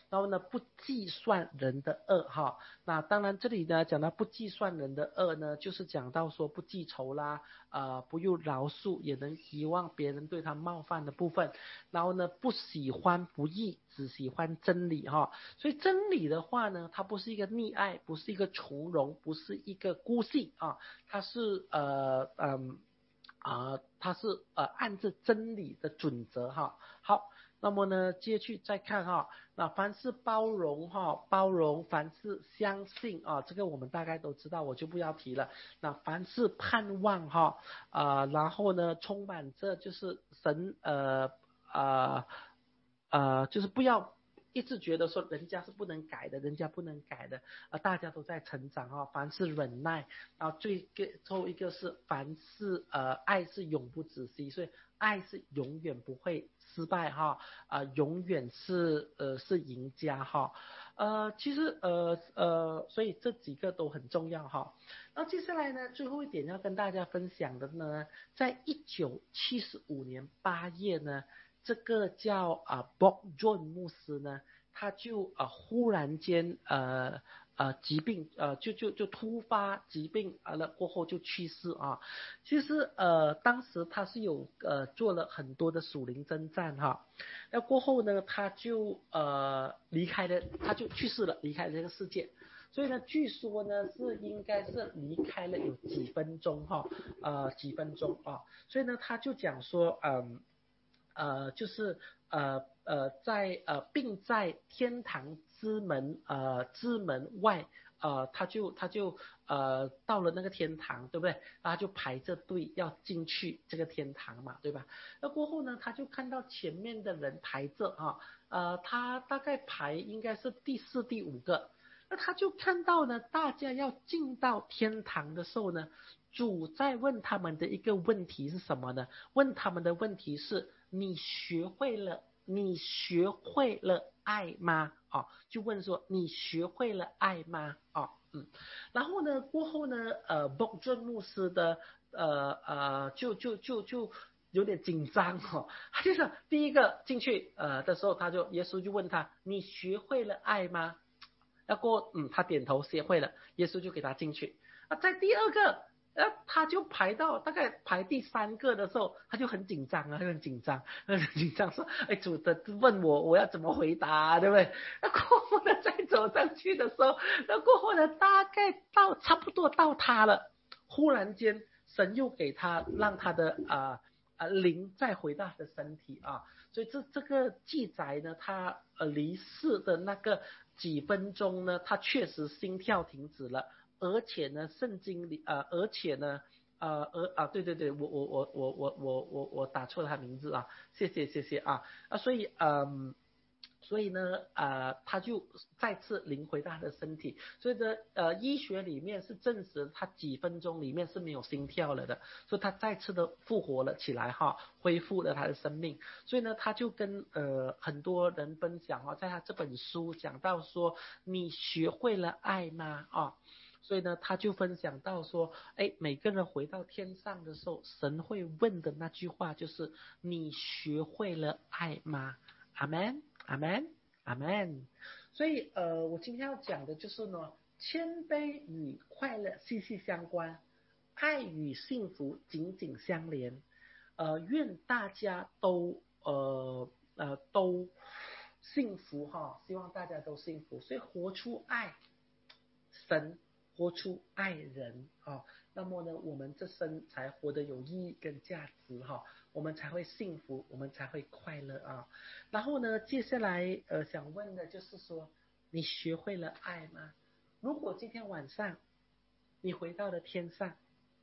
然后呢不计算人的恶哈。那当然这里呢讲到不计算人的恶呢，就是讲到说不记仇啦，呃不用饶恕，也能遗忘别人对他冒犯的部分。然后呢不喜欢不义，只喜欢真理哈。所以真理的话呢，它不是一个溺爱，不是一个从容，不是一个孤僻啊，它是呃嗯啊、呃，它是呃按着真理的准则哈。好，那么呢接续再看哈，那凡是包容哈，包容，凡是相信啊，这个我们大概都知道，我就不要提了。那凡是盼望哈，啊、呃，然后呢充满着就是神呃呃呃，就是不要一直觉得说人家是不能改的，人家不能改的，啊，大家都在成长哈。凡是忍耐，然后最后一个是凡是呃爱是永不止息，所以爱是永远不会失败哈，啊、呃，永远是呃是赢家哈。呃，其实呃呃，所以这几个都很重要哈。然后接下来呢，最后一点要跟大家分享的呢，在一九七五年八月呢。这个叫啊 Bob Jones 牧师呢，他就啊忽然间呃呃疾病呃就就就突发疾病啊了过后就去世啊。其实呃当时他是有呃做了很多的属灵征战哈，那过后呢他就呃离开了，他就去世了，离开了这个世界。所以呢，据说呢是应该是离开了有几分钟哈，呃几分钟啊，所以呢他就讲说嗯。呃，就是呃呃，在呃，并在天堂之门呃之门外，呃，他就他就呃到了那个天堂，对不对？他就排着队要进去这个天堂嘛，对吧？那过后呢，他就看到前面的人排着啊，呃，他大概排应该是第四、第五个，那他就看到呢，大家要进到天堂的时候呢，主在问他们的一个问题是什么呢？问他们的问题是。你学会了，你学会了爱吗？哦，就问说你学会了爱吗？哦，嗯，然后呢，过后呢，呃，博尊牧师的，呃呃，就就就就有点紧张哦，他就说第一个进去呃的时候，他就耶稣就问他，你学会了爱吗？那过嗯，他点头学会了，耶稣就给他进去。啊，在第二个。呃，他就排到大概排第三个的时候，他就很紧张啊，很紧张，很紧张说：“哎，主的问我，我要怎么回答、啊，对不对？”那过后呢，再走上去的时候，那过后呢，大概到差不多到他了，忽然间神又给他让他的啊啊灵再回到他的身体啊，所以这这个记载呢，他呃离世的那个几分钟呢，他确实心跳停止了。而且呢，圣经里呃，而且呢，呃，而啊，对对对，我我我我我我我我打错了他名字啊，谢谢谢谢啊啊，所以嗯。所以呢，呃，他就再次领回他的身体。所以呢，呃，医学里面是证实他几分钟里面是没有心跳了的，所以他再次的复活了起来哈，恢复了他的生命。所以呢，他就跟呃很多人分享哈，在他这本书讲到说，你学会了爱吗？啊。所以呢，他就分享到说，哎，每个人回到天上的时候，神会问的那句话就是：你学会了爱吗？阿门，阿门，阿门。所以，呃，我今天要讲的就是呢，谦卑与快乐息息相关，爱与幸福紧紧相连。呃，愿大家都呃呃都幸福哈，希望大家都幸福。所以，活出爱。神活出爱人啊，那么呢，我们这生才活得有意义跟价值哈，我们才会幸福，我们才会快乐啊。然后呢，接下来呃想问的就是说，你学会了爱吗？如果今天晚上你回到了天上，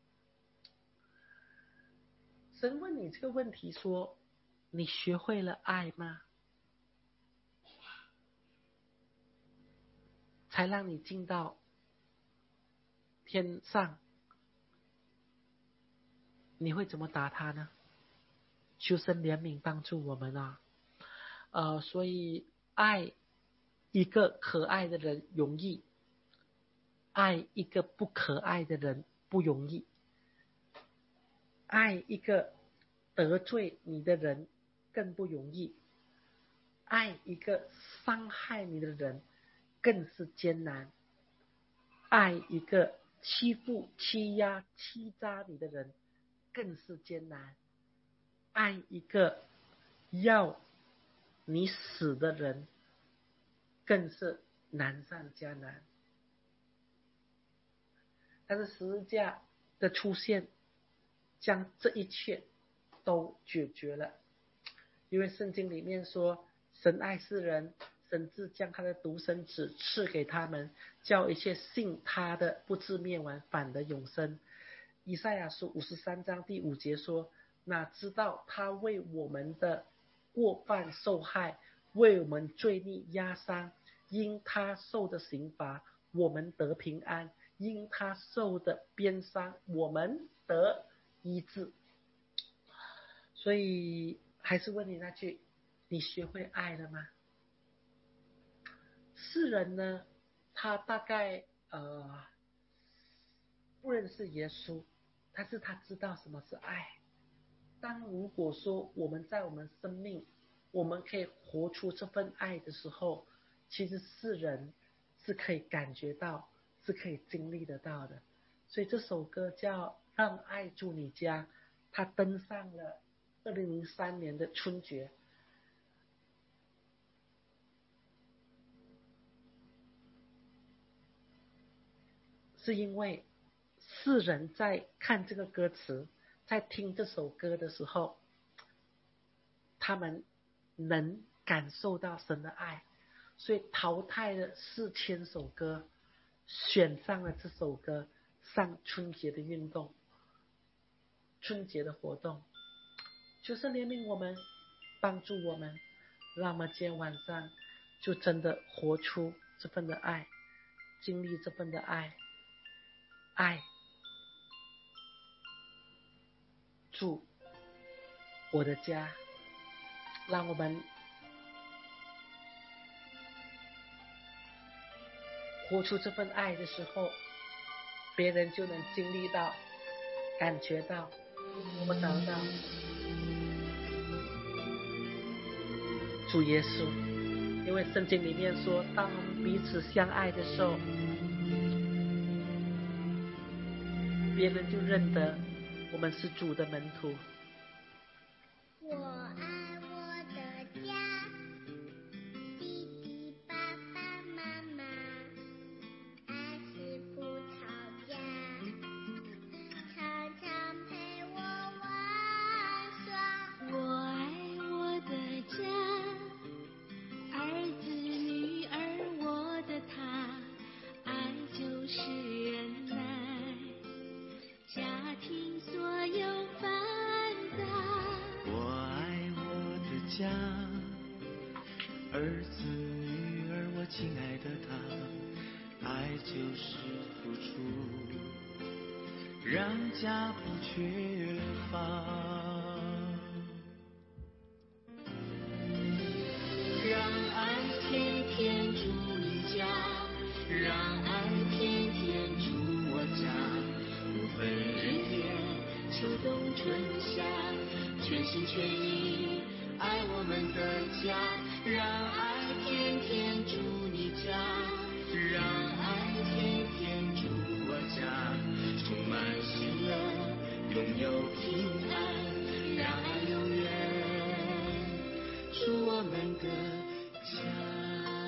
神问你这个问题说，你学会了爱吗？才让你进到天上，你会怎么答他呢？求神怜悯帮助我们啊！呃，所以爱一个可爱的人容易，爱一个不可爱的人不容易，爱一个得罪你的人更不容易。 爱一个伤害你的人更是艰难，爱一个欺负、欺压、欺诈你的人更是艰难，爱一个要你死的人更是难上加难。但是十字架的出现将这一切都解决了，因为圣经里面说，神爱世人，神自将他的独生子赐给他们，叫一切信他的不至灭亡，反得永生。以赛亚书五十三章第五节说，哪知道他为我们的过犯受害，为我们罪孽压伤，因他受的刑罚我们得平安，因他受的鞭伤我们得医治。所以还是问你那句，你学会爱了吗？世人呢，他大概呃不认识耶稣，但是他知道什么是爱。当如果说我们在我们生命，我们可以活出这份爱的时候，其实世人是可以感觉到，是可以经历得到的。所以这首歌叫《让爱住你家》，它登上了二零零三年的春节。是因为世人在看这个歌词，在听这首歌的时候，他们能感受到神的爱，所以淘汰了四千首歌，选上了这首歌上春节的运动，春节的活动。就是怜悯我们，帮助我们，让我们今天晚上就真的活出这份的爱，经历这份的爱，爱住我的家。让我们活出这份爱的时候，别人就能经历到、感觉到、摸得到主耶稣。因为圣经里面说，当我们彼此相爱的时候，别人就认得我们是主的门徒。 我爱我的家，弟弟爸爸妈妈，爱是葡萄架，常常陪我玩耍。 我爱我的家，儿子女儿我的他，爱就是忍耐，家庭所有烦躁。 我爱我的家，儿子女儿我亲爱的他，爱就是付出，让家不缺乏。让爱天天住你家，让爱天天住我家，不分日夜，秋冬春夏，全心全意爱我们的家。让爱天天住你家，让爱天天住我家，充满喜乐，拥有平安，让爱永远住我们的家。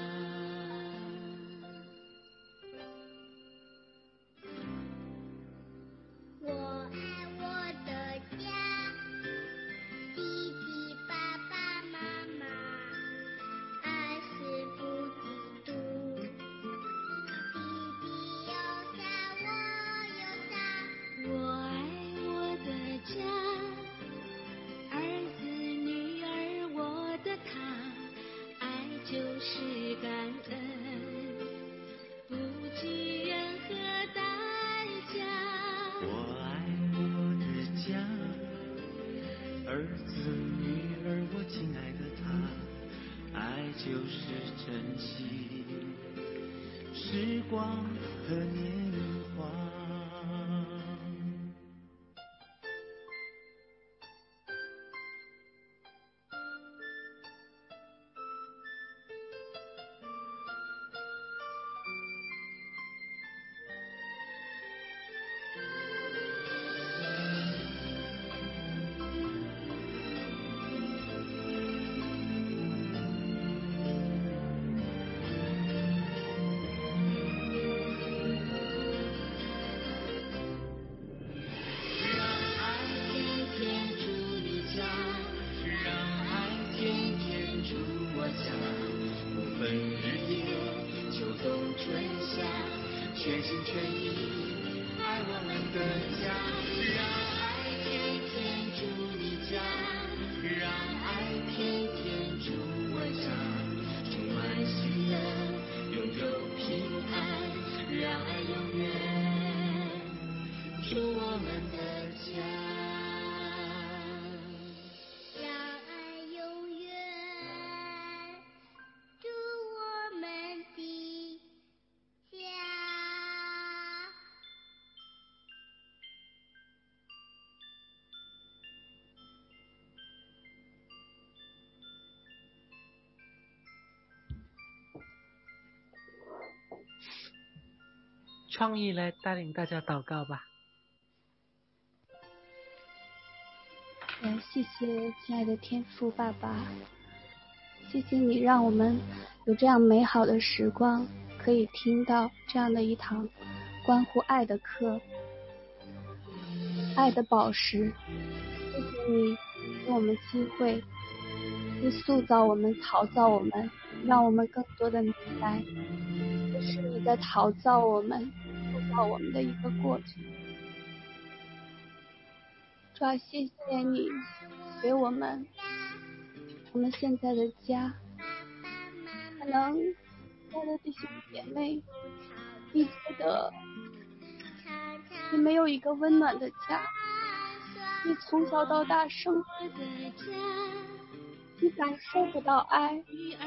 我爱我的家，弟弟爸爸妈妈，爱是不嫉妒，弟弟有他，我有他。 我爱我的家，儿子女儿我的他，爱就是感恩，不计任何代价。 我爱我的家，儿子女儿我亲爱的他，爱就是珍惜时光和年华。 创意来带领大家祷告吧。 嗯，谢谢亲爱的天父爸爸，谢谢你让我们有这样美好的时光，可以听到这样的一堂关乎爱的课，爱的宝石。谢谢你给我们机会，去塑造我们，陶造我们，让我们更多的明白，这是你在陶造我们、塑造我们的一个过程。主要谢谢你给我们我们现在的家，可能我的弟兄姐妹，你觉得你没有一个温暖的家，你从小到大生活，你感受不到爱，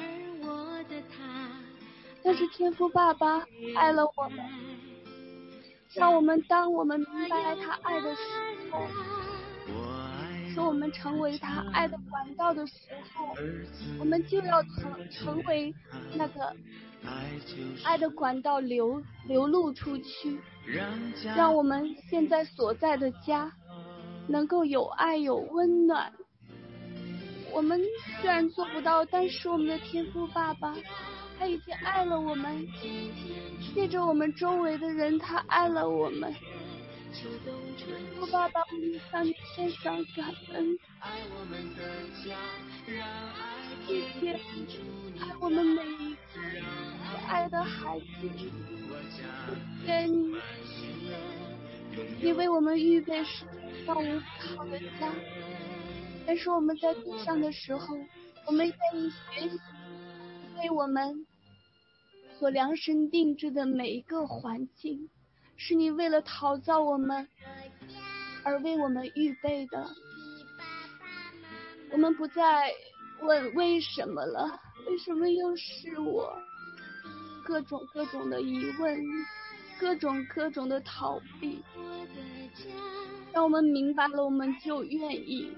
但是天父爸爸爱了我们，让我们当我们明白他爱的时候，使我们成为他爱的管道的时候，我们就要成成为那个爱的管道流流露出去，让我们现在所在的家能够有爱有温暖。我们虽然做不到，但是我们的天父爸爸他已经爱了我们，借着我们周围的人他爱了我们。父爸爸，我们向你献上感恩，谢谢爱我们每一个爱的孩子，谢谢你，你为我们预备是让无好的家，但是我们在地上的时候，我们愿意学习为我们所量身定制的每一个环境，是你为了陶造我们而为我们预备的。我们不再问为什么了，为什么又是我，各种各种的疑问，各种各种的逃避，让我们明白了，我们就愿意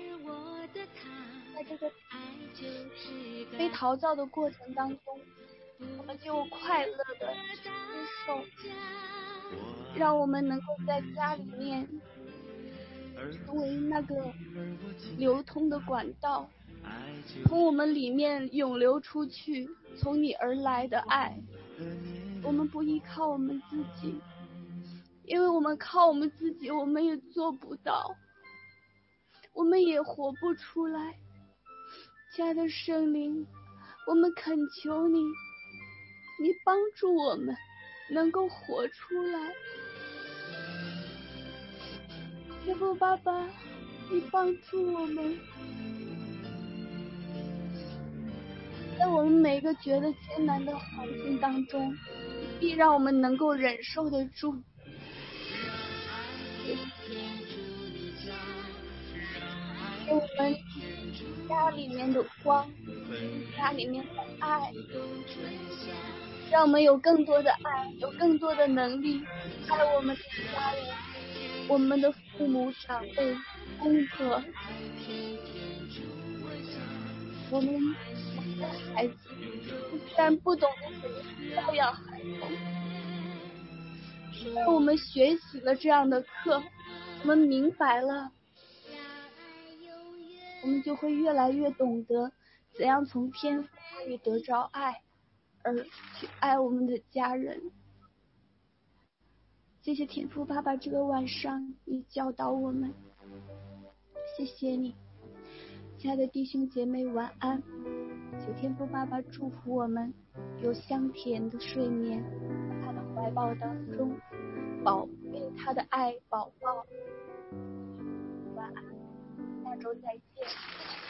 在这个被陶造的过程当中，我们就快乐的接受，让我们能够在家里面成为那个流通的管道，从我们里面涌流出去，从你而来的爱。我们不依靠我们自己，因为我们靠我们自己我们也做不到，我们也活不出来。亲爱的圣灵，我们恳求你，你帮助我们能够活出来。天父爸爸，你帮助我们，在我们每个觉得艰难的环境当中，必让我们能够忍受得住。给我们家里面的光，家里面的爱，让我们有更多的爱，有更多的能力爱我们的家人，我们的父母长辈公婆，我们的孩子虽然不懂得怎么教养孩童，但我们学习了这样的课，我们明白了，我们就会越来越懂得怎样从天父那里得着爱，而去爱我们的家人。谢谢天父爸爸，这个晚上你教导我们，谢谢你。亲爱的弟兄姐妹晚安，求天父爸爸祝福我们有香甜的睡眠，在他的怀抱当中保被他的爱保抱。晚安，下周再见。